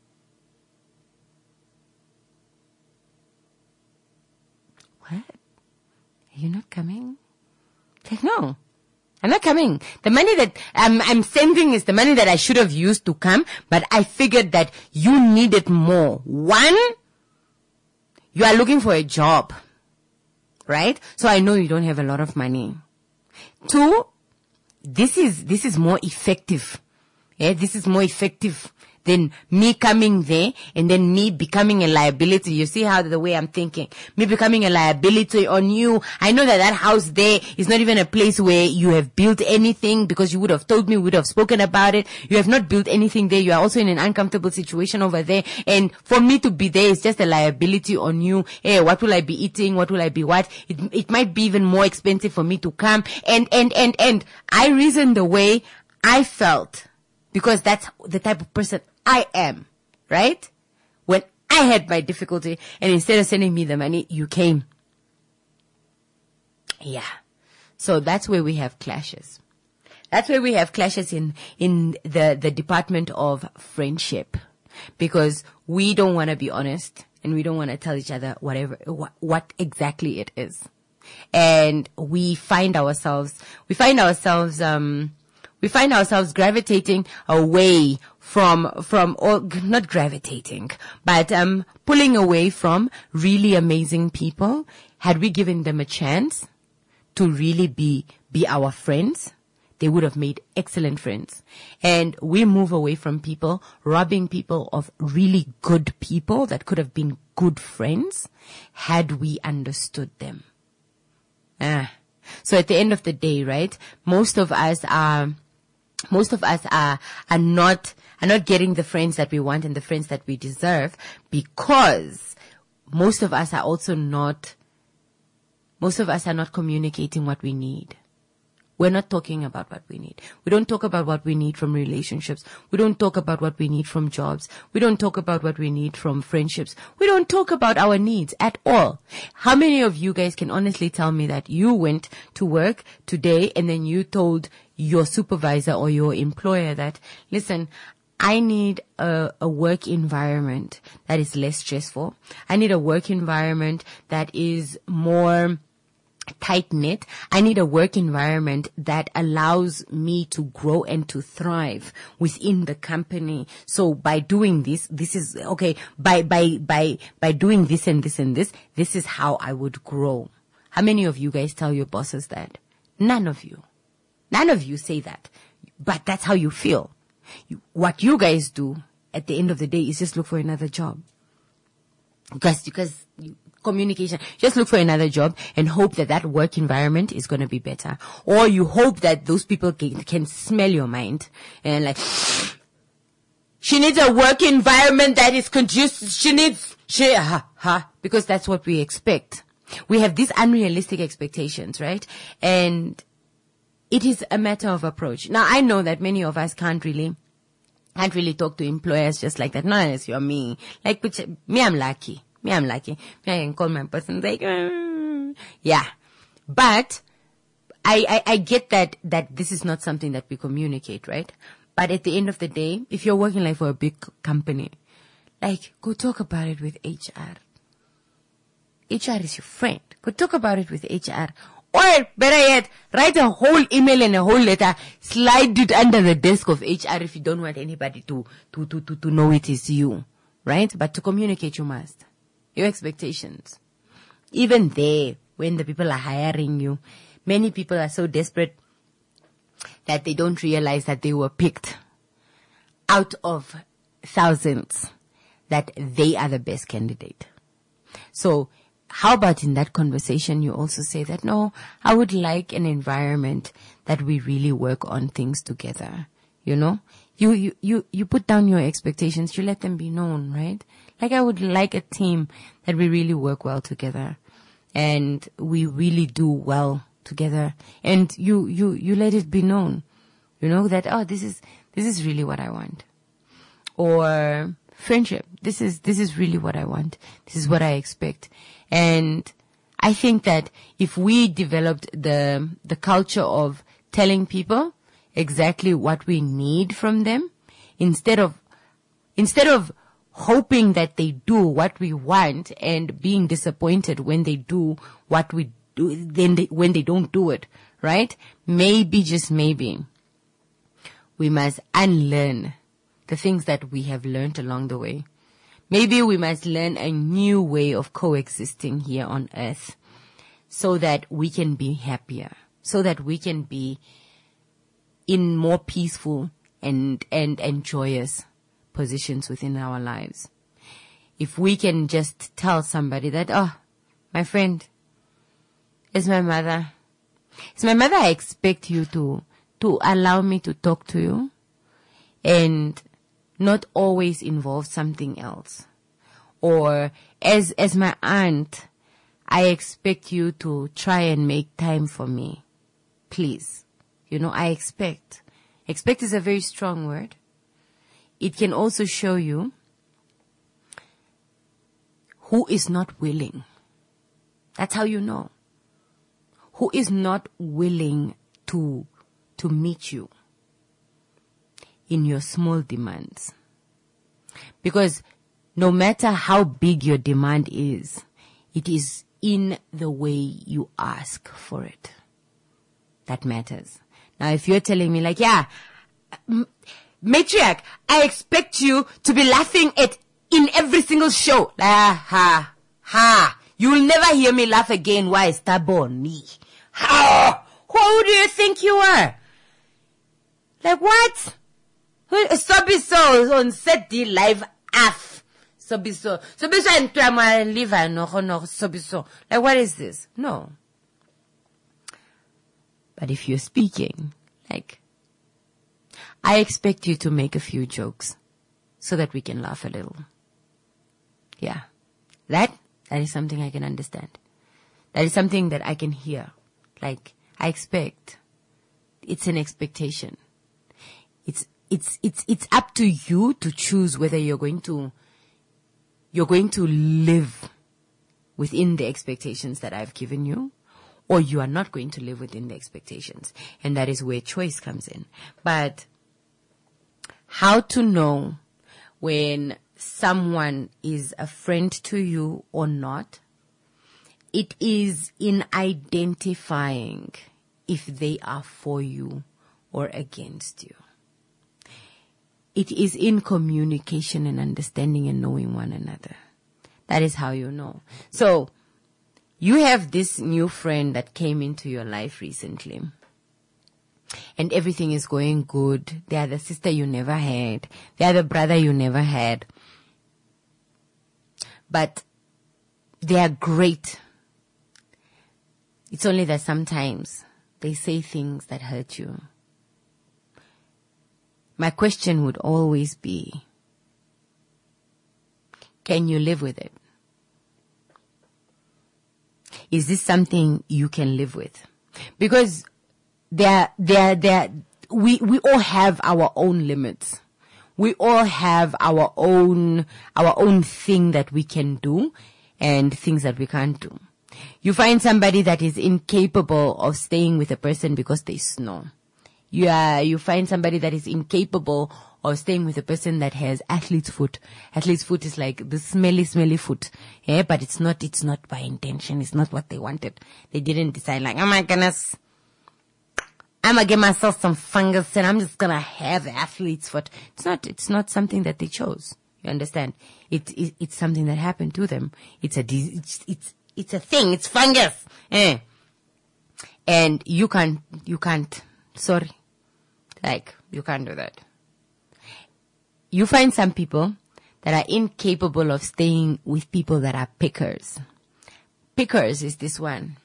What? Are you not coming? Like, no, I'm not coming. The money that I'm sending is the money that I should have used to come, but I figured that you needed more. One, you are looking for a job, right? So I know you don't have a lot of money. Two, this is more effective. Yeah, this is more effective than me coming there and then me becoming a liability. You see how the way I'm thinking? Me becoming a liability on you. I know that house there is not even a place where you have built anything, because you would have told me, we would have spoken about it. You have not built anything there. You are also in an uncomfortable situation over there. And for me to be there is just a liability on you. Hey, what will I be eating? What will I be what? It might be even more expensive for me to come. And I reasoned the way I felt, because that's the type of person I am, right? When I had my difficulty, and instead of sending me the money, you came. Yeah. So that's where we have clashes. That's where we have clashes in the department of friendship, because we don't want to be honest, and we don't want to tell each other what exactly it is. And we find ourselves gravitating away not gravitating, but pulling away from really amazing people. Had we given them a chance to really be our friends, they would have made excellent friends. And we move away from people, robbing people of really good people that could have been good friends had we understood them. So at the end of the day, right, most of us are not getting the friends that we want and the friends that we deserve, because most of us are not communicating what we need. we're not talking about what we need. We don't talk about what we need from relationships. We don't talk about what we need from jobs. We don't talk about what we need from friendships. We don't talk about our needs at all. How many of you guys can honestly tell me that you went to work today and then you told your supervisor or your employer that, listen, I need a work environment that is less stressful. I need a work environment that is more tight-knit. I need a work environment that allows me to grow and to thrive within the company. So by doing this is okay. By doing this and this and this is how I would grow. How many of you guys tell your bosses that? None of you. None of you say that. But that's how you feel. What you guys do at the end of the day is just look for another job. Because communication, just look for another job and hope that work environment is going to be better. Or you hope that those people can smell your mind and like, she needs a work environment that is conducive. Because that's what we expect. We have these unrealistic expectations, right? And it is a matter of approach. Now, I know that many of us can't really talk to employers just like that. No, unless you're me. Like, me, I'm lucky. Me, I can call my person like, yeah. But I get that this is not something that we communicate, right? But at the end of the day, if you're working like for a big company, like, go talk about it with HR. HR is your friend. Go talk about it with HR. Or better yet, write a whole email and a whole letter, slide it under the desk of HR if you don't want anybody to know it is you, right? But to communicate, you must. Your expectations. Even there, when the people are hiring you, many people are so desperate that they don't realize that they were picked out of thousands, that they are the best candidate. So, how about in that conversation you also say that, no, I would like an environment that we really work on things together. You know, you put down your expectations, you let them be known, right? Like, I would like a team that we really work well together and we really do well together. And you let it be known, you know, that, oh, this is really what I want. Or friendship. This is really what I want. This is what I expect. And I think that if we developed the culture of telling people exactly what we need from them, instead of hoping that they do what we want and being disappointed when they do what we do, when they don't do it, right? Maybe, just maybe, we must unlearn the things that we have learned along the way. Maybe we must learn a new way of coexisting here on earth so that we can be happier, so that we can be in more peaceful and joyous positions within our lives. If we can just tell somebody that, oh, my friend, it's my mother. It's my mother. I expect you to allow me to talk to you and not always involve something else. Or as my aunt, I expect you to try and make time for me. Please. You know, I expect. Expect is a very strong word. It can also show you who is not willing. That's how you know. Who is not willing to meet you in your small demands. Because no matter how big your demand is, it is in the way you ask for it that matters. Now, if you're telling me like, yeah, matriarch, I expect you to be laughing in every single show. You will never hear me laugh again. Why? Stubborn me. Who do you think you are? Like what? Sobiso on set the live af. Sobiso and drama live no sobiso. Like what is this? No. But if you're speaking, like, I expect you to make a few jokes so that we can laugh a little. Yeah. That is something I can understand. That is something that I can hear. Like, I expect it's an expectation. It's up to you to choose whether you're going to live within the expectations that I've given you, or you are not going to live within the expectations. And that is where choice comes in. But how to know when someone is a friend to you or not, it is in identifying if they are for you or against you. It is in communication and understanding and knowing one another. That is how you know. So, you have this new friend that came into your life recently, and everything is going good. They are the sister you never had. They are the brother you never had. But they are great. It's only that sometimes they say things that hurt you. My question would always be, can you live with it? Is this something you can live with? Because we all have our own limits. We all have our own thing that we can do and things that we can't do. You find somebody that is incapable of staying with a person because they snore. You find somebody that is incapable of staying with a person that has athlete's foot. Athlete's foot is like the smelly foot. Yeah, but it's not by intention. It's not what they wanted. They didn't decide like, oh my goodness, I'm gonna get myself some fungus and I'm just gonna have athlete's foot. It's not something that they chose. You understand? It's something that happened to them. It's a thing. It's fungus. And you can't, sorry. Like, you can't do that. You find some people that are incapable of staying with people that are pickers. Pickers is this one.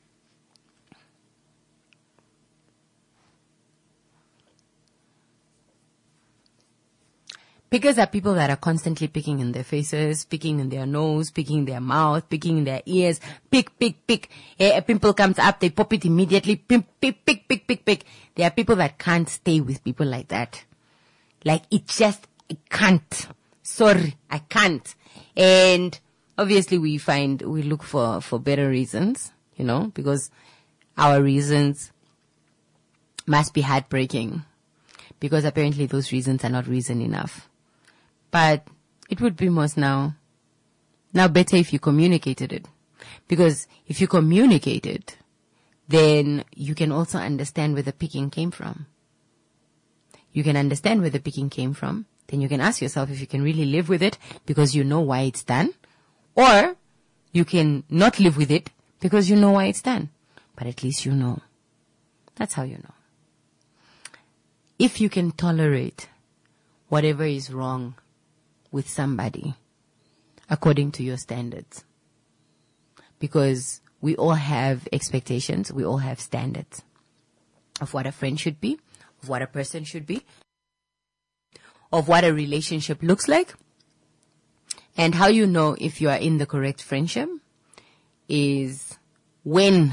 Pickers are people that are constantly picking in their faces, picking in their nose, picking in their mouth, picking in their ears. Pick. A pimple comes up, they pop it immediately. Pick. There are people that can't stay with people like that. Like, I can't. Sorry, I can't. And obviously we look for better reasons, because our reasons must be heartbreaking. Because apparently those reasons are not reason enough. But it would be most now better if you communicated it. Because if you communicate it, then you can also understand where the picking came from. You can understand where the picking came from. Then you can ask yourself if you can really live with it because you know why it's done. Or you can not live with it because you know why it's done. But at least you know. That's how you know. If you can tolerate whatever is wrong with somebody according to your standards. Because we all have expectations, we all have standards of what a friend should be, of what a person should be, of what a relationship looks like. And how you know if you are in the correct friendship is when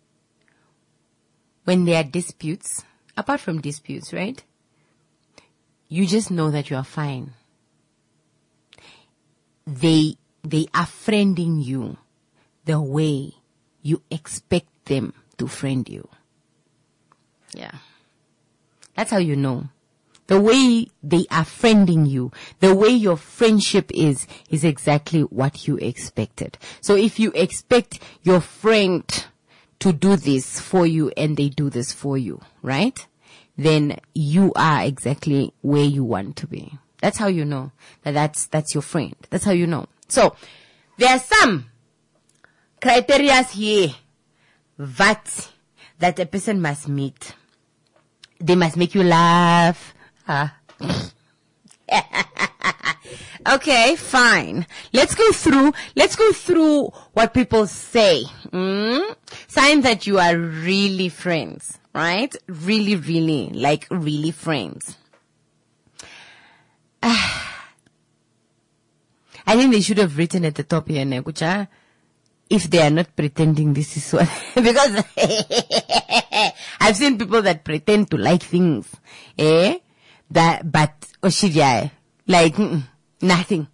there are disputes, apart from disputes, right? You just know that you are fine. They are friending you the way you expect them to friend you. Yeah. That's how you know. The way they are friending you, the way your friendship is exactly what you expected. So if you expect your friend to do this for you and they do this for you, right? Then you are exactly where you want to be. That's how you know that that's your friend. That's how you know. So there are some criteria here that a person must meet. They must make you laugh. Okay, fine. Let's go through what people say. Signs that you are really friends, right? Really, really friends. I think they should have written at the top here, Nekucha, if they are not pretending this is what, because I've seen people that pretend to like things, but like nothing.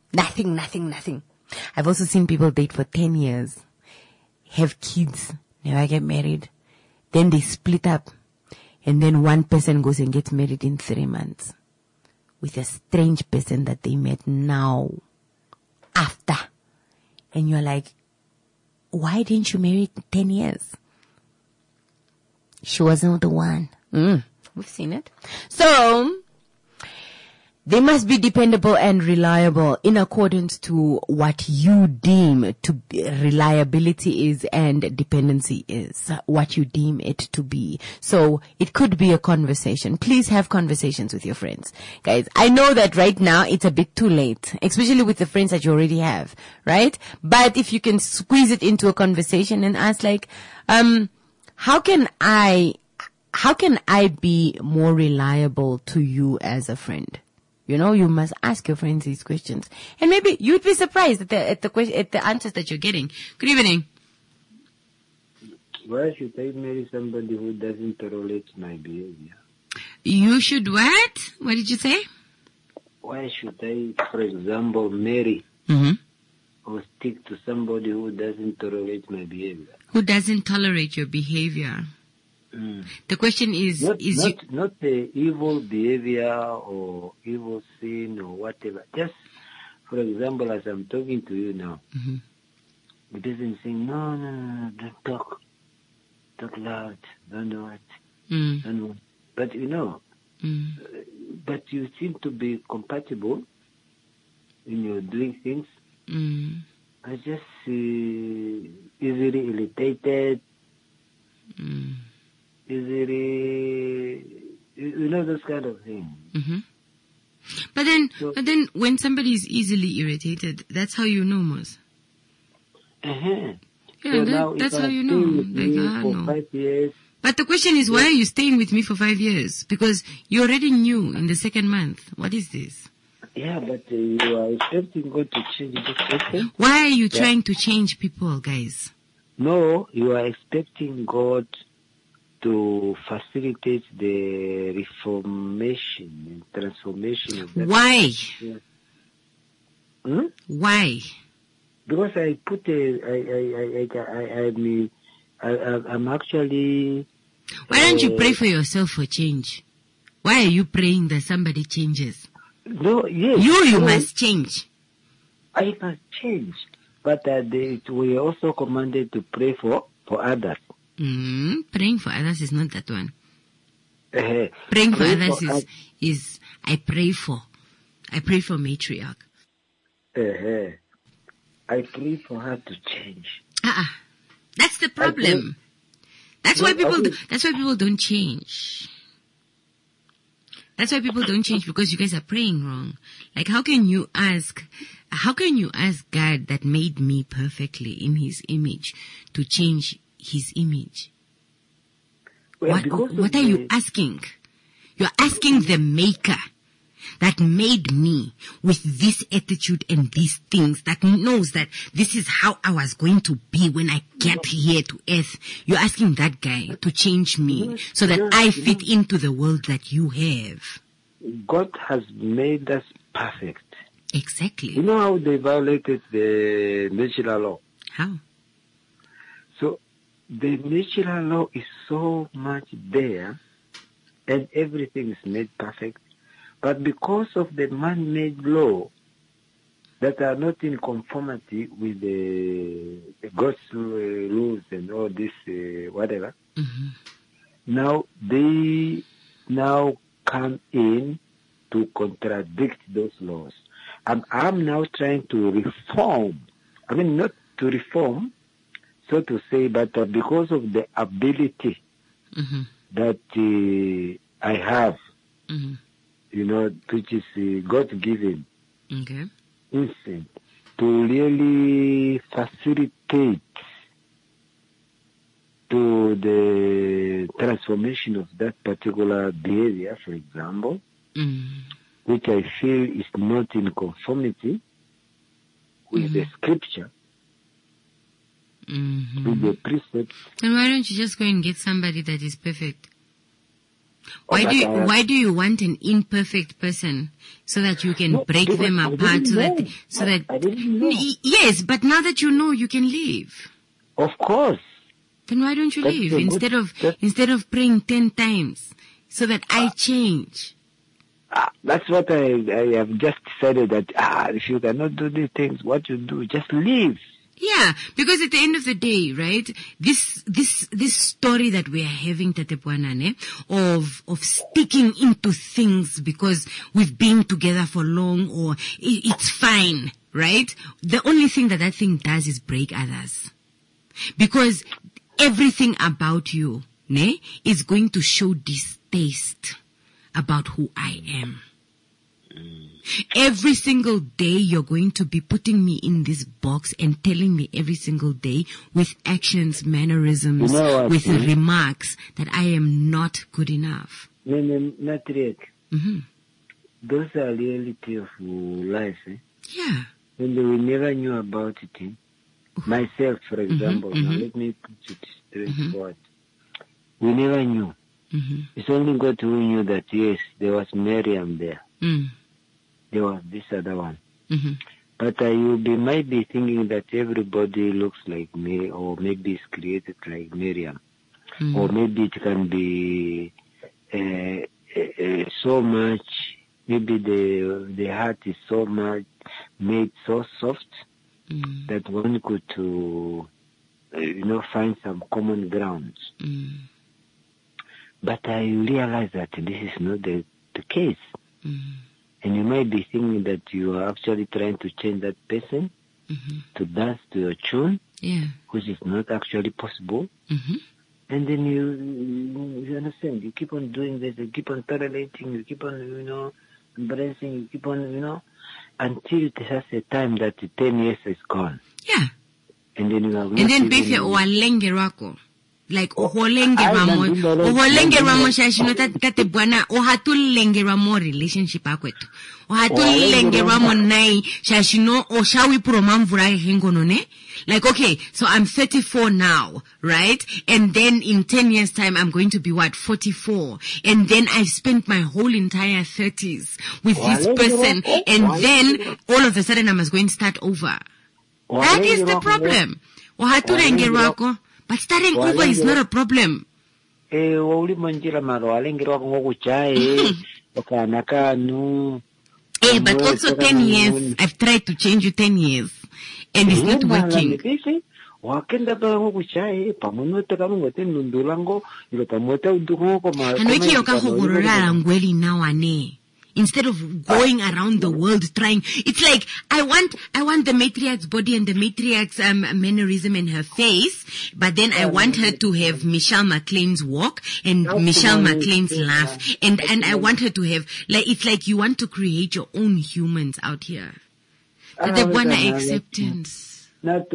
I've also seen people date for 10 years, have kids, never get married, then they split up, and then one person goes and gets married in 3 months with a strange person that they met now, after. And you're like, why didn't you marry 10 years? She wasn't the one. We've seen it. So, they must be dependable and reliable in accordance to what you deem to be reliability is and dependency is, what you deem it to be. So it could be a conversation. Please have conversations with your friends. Guys, I know that right now it's a bit too late, especially with the friends that you already have, right? But if you can squeeze it into a conversation and ask like, how can I be more reliable to you as a friend? You know, you must ask your friends these questions. And maybe you'd be surprised at the answers that you're getting. Good evening. Why should I marry somebody who doesn't tolerate my behavior? You should what? What did you say? Why should I, for example, marry or stick to somebody who doesn't tolerate my behavior? Who doesn't tolerate your behavior? The question is, not the evil behavior or evil sin or whatever. Just, for example, as I'm talking to you now, it doesn't say, no, don't talk loud, don't do it, but you know, but you seem to be compatible in your doing things. I just easily irritated. Easily, you know, those kind of things. But then when somebody is easily irritated, that's how you know, Mos. Yeah, so that's how you know. Like, for 5 years. But the question is, why are you staying with me for 5 years? Because you already knew in the second month. What is this? Yeah, but you are expecting God to change this person. Why are you trying to change people, guys? No, you are expecting God to facilitate the reformation and transformation of that. Why? Yeah. Why? Because I put I'm actually. Why don't you pray for yourself for change? Why are you praying that somebody changes? No, yes. You must change. I must change, but we are also commanded to pray for others. Praying for others is not that one. Praying for others is I pray for matriarch. I pray for her to change. That's the problem. That's why people don't change. That's why people don't change, because you guys are praying wrong. Like, how can you ask God that made me perfectly in His image to change His image? Well, what are you asking? You're asking the Maker that made me with this attitude and these things, that knows that this is how I was going to be when I get here to earth. You're asking that guy to change me so that I fit into the world that you have. God has made us perfect. Exactly. You know how they violated the natural law? How? So the natural law is so much there and everything is made perfect. But because of the man-made law that are not in conformity with the God's rules and all this, whatever, now they come in to contradict those laws. And I'm now trying to reform. I mean, not to reform, so to say, but because of the ability that I have, you know, which is God-given, instinct, to really facilitate to the transformation of that particular behavior, for example, which I feel is not in conformity with the scripture. with the precepts. Then why don't you just go and get somebody that is perfect? Oh, Why do you want an imperfect person so that you can break them apart I didn't know. Yes, but now that you know, you can leave. Of course. Then why don't you That's leave a instead of praying 10 times so that I change? That's what I have just decided that if you cannot do these things, what you do, just leave. Yeah, because at the end of the day, right, this story that we are having, Tate Bwanane, of sticking into things because we've been together for long or it's fine, right? The only thing that thing does is break others. Because everything about you, ne, is going to show distaste about who I am. Every single day you're going to be putting me in this box and telling me every single day with actions, mannerisms, with remarks that I am not good enough. Not yet. Mm-hmm. Those are reality of life. Yeah. And we never knew about it. Myself, for example, now let me put it straightforward. We never knew. It's only God who knew that, yes, there was Miriam there. There was this other one. But might be thinking that everybody looks like me, or maybe is created like Miriam. Or maybe it can be so much, maybe the heart is so much made so soft that one could find some common grounds. But I realize that this is not the case. And you might be thinking that you are actually trying to change that person to dance to your tune, which is not actually possible. And then you understand, you keep on doing this, you keep on tolerating, you keep on, embracing, you keep on, until it has a time that 10 years is gone. Yeah. And then you have and then befe walenge rwako. Like oholengerwa mo shashino tate bwana ohatulengerwa mo relationship akwetu ohatulengerwa mo nai shashino oshawi promamvura hengono ne. Like, okay, so I'm 34 now, right? And then in 10 years time, I'm going to be 44. And then I've spent my whole entire 30s with this person. And then all of a sudden I was going to start over. That is the problem. But starting over is not a problem. But also 10 years, I've tried to change you 10 years. And it's not working. Instead of going around the world trying, it's like, I want the matriarch's body and the matriarch's mannerism in her face, but then I want her to have Michelle McLean's walk and Michelle McLean's laugh, and I want her to have, like, it's like you want to create your own humans out here. The one acceptance.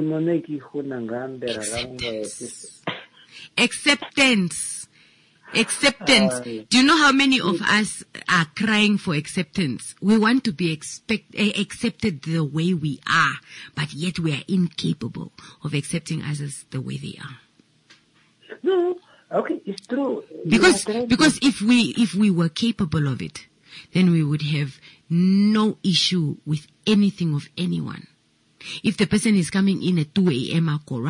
Acceptance. Do you know how many of us are crying for acceptance? We want to be accepted the way we are, but yet we are incapable of accepting others the way they are. No, okay, it's true. Because if we were capable of it, then we would have no issue with anything of anyone. If the person is coming in at 2 a.m.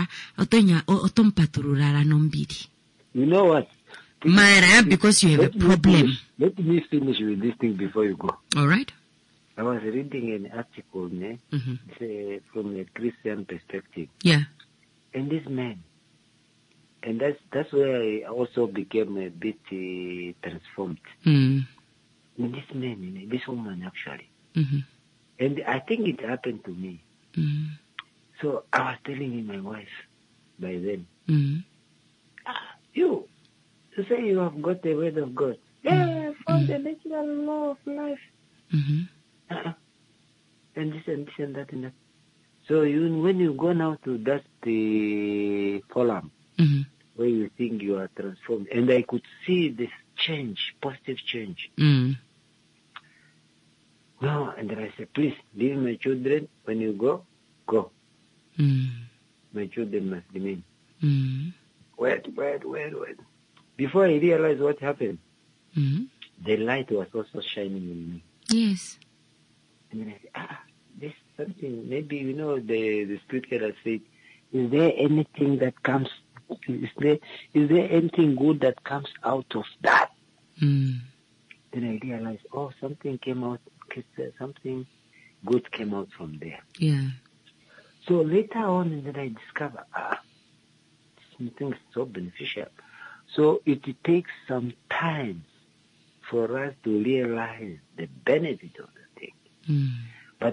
You know what? Mara, because you have a problem. Let me finish with this thing before you go. All right. I was reading an article from a Christian perspective. Yeah. And this man, and that's where I also became a bit transformed. And this man, this woman actually. And I think it happened to me. So I was telling my wife by then, you say you have got the word of God. Yeah, from the natural law of life. And this and that and that. So when you go now to that the column where you think you are transformed, and I could see this change, positive change. No, and then I said, please leave my children. When you go. my children must remain. Mm. Wait. Before I realized what happened, the light was also shining on me. Yes. And then I said, this something, maybe, the scripture has said, is there anything that comes, is there anything good that comes out of that? Mm. Then I realized, something came out, something good came out from there. Yeah. So later on, and then I discovered, something so beneficial. So it takes some time for us to realize the benefit of the thing. Mm. But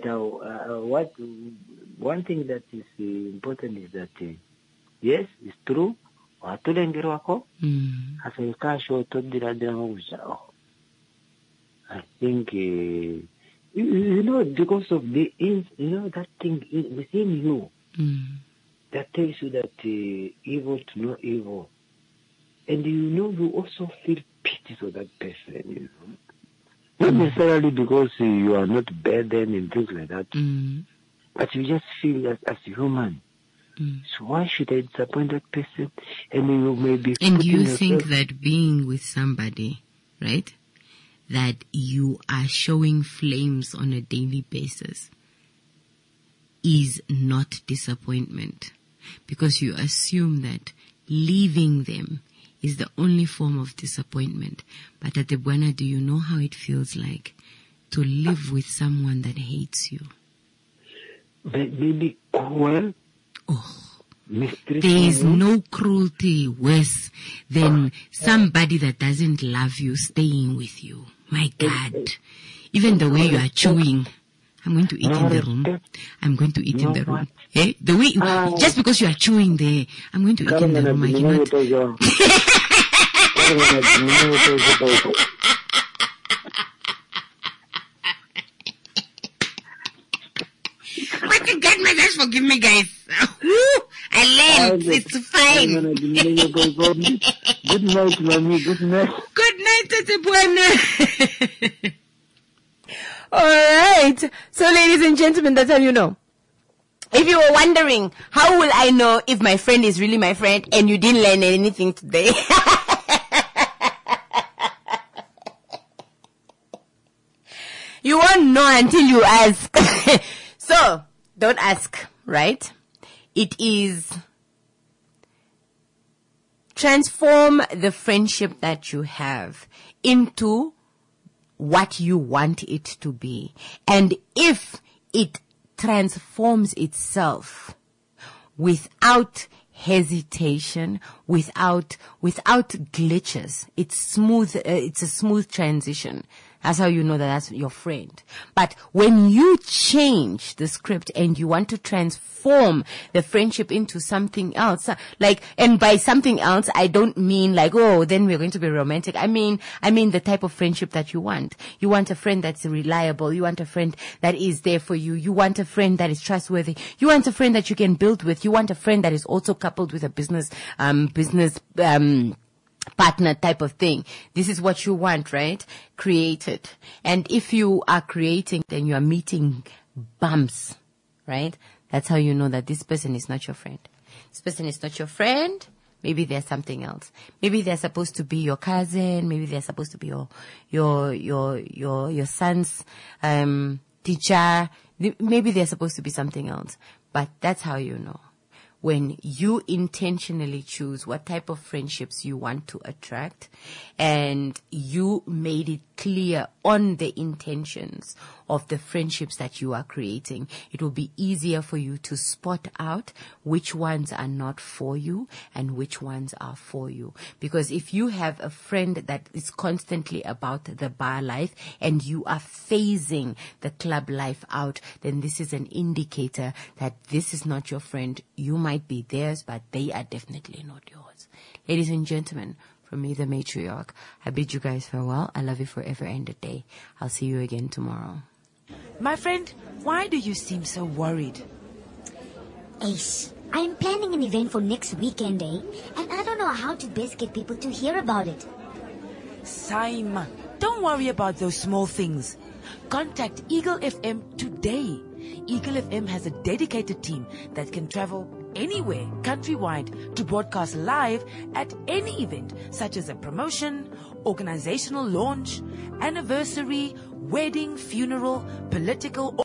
one thing that is important is that, yes, it's true. I think, because of that thing within you, that tells you that evil to know evil. And you also feel pity for that person, Not necessarily because you are not burdened and things like that, but you just feel as a human. So why should I disappoint that person? And you may be. And you think that being with somebody, right, that you are showing flames on a daily basis is not disappointment, because you assume that leaving them is the only form of disappointment. But at the Buena, do you know how it feels like to live with someone that hates you? But maybe cruel. There is no cruelty worse than somebody that doesn't love you staying with you. My God. Even the way you are chewing. I'm going to eat in the room. I'm going to eat in the room. The way, just because you are chewing there, I'm going to eat in the room. I cannot. But the godmothers forgive me, guys. I learned. It's fine. Good night, mommy. Good night. Good night, Tete Buena. All right. So, ladies and gentlemen, that's how you know. If you were wondering, how will I know if my friend is really my friend and you didn't learn anything today? You won't know until you ask. So, don't ask, right? It is transform the friendship that you have into what you want it to be. And if it transforms itself without hesitation, without glitches, it's smooth, it's a smooth transition. That's how you know that that's your friend. But when you change the script and you want to transform the friendship into something else, and by something else, I don't mean then we're going to be romantic. I mean the type of friendship that you want. You want a friend that's reliable. You want a friend that is there for you. You want a friend that is trustworthy. You want a friend that you can build with. You want a friend that is also coupled with a business partner type of thing. This is what you want, right? Create it. And if you are creating, then you are meeting bumps, right? That's how you know that this person is not your friend. This person is not your friend. Maybe there's something else. Maybe they're supposed to be your cousin. Maybe they're supposed to be your son's teacher. Maybe they're supposed to be something else. But that's how you know. When you intentionally choose what type of friendships you want to attract, and you made it clear on the intentions of the friendships that you are creating, it will be easier for you to spot out which ones are not for you and which ones are for you. Because if you have a friend that is constantly about the bar life and you are phasing the club life out, then this is an indicator that this is not your friend. You might be theirs, but they are definitely not yours. Ladies and gentlemen, from me, the matriarch, I bid you guys farewell. I love you forever and a day. I'll see you again tomorrow. My friend, why do you seem so worried? Ace, I'm planning an event for next weekend, and I don't know how to best get people to hear about it. Saima, don't worry about those small things. Contact Eagle FM today. Eagle FM has a dedicated team that can travel anywhere countrywide to broadcast live at any event such as a promotion, organizational launch, anniversary, wedding, funeral, political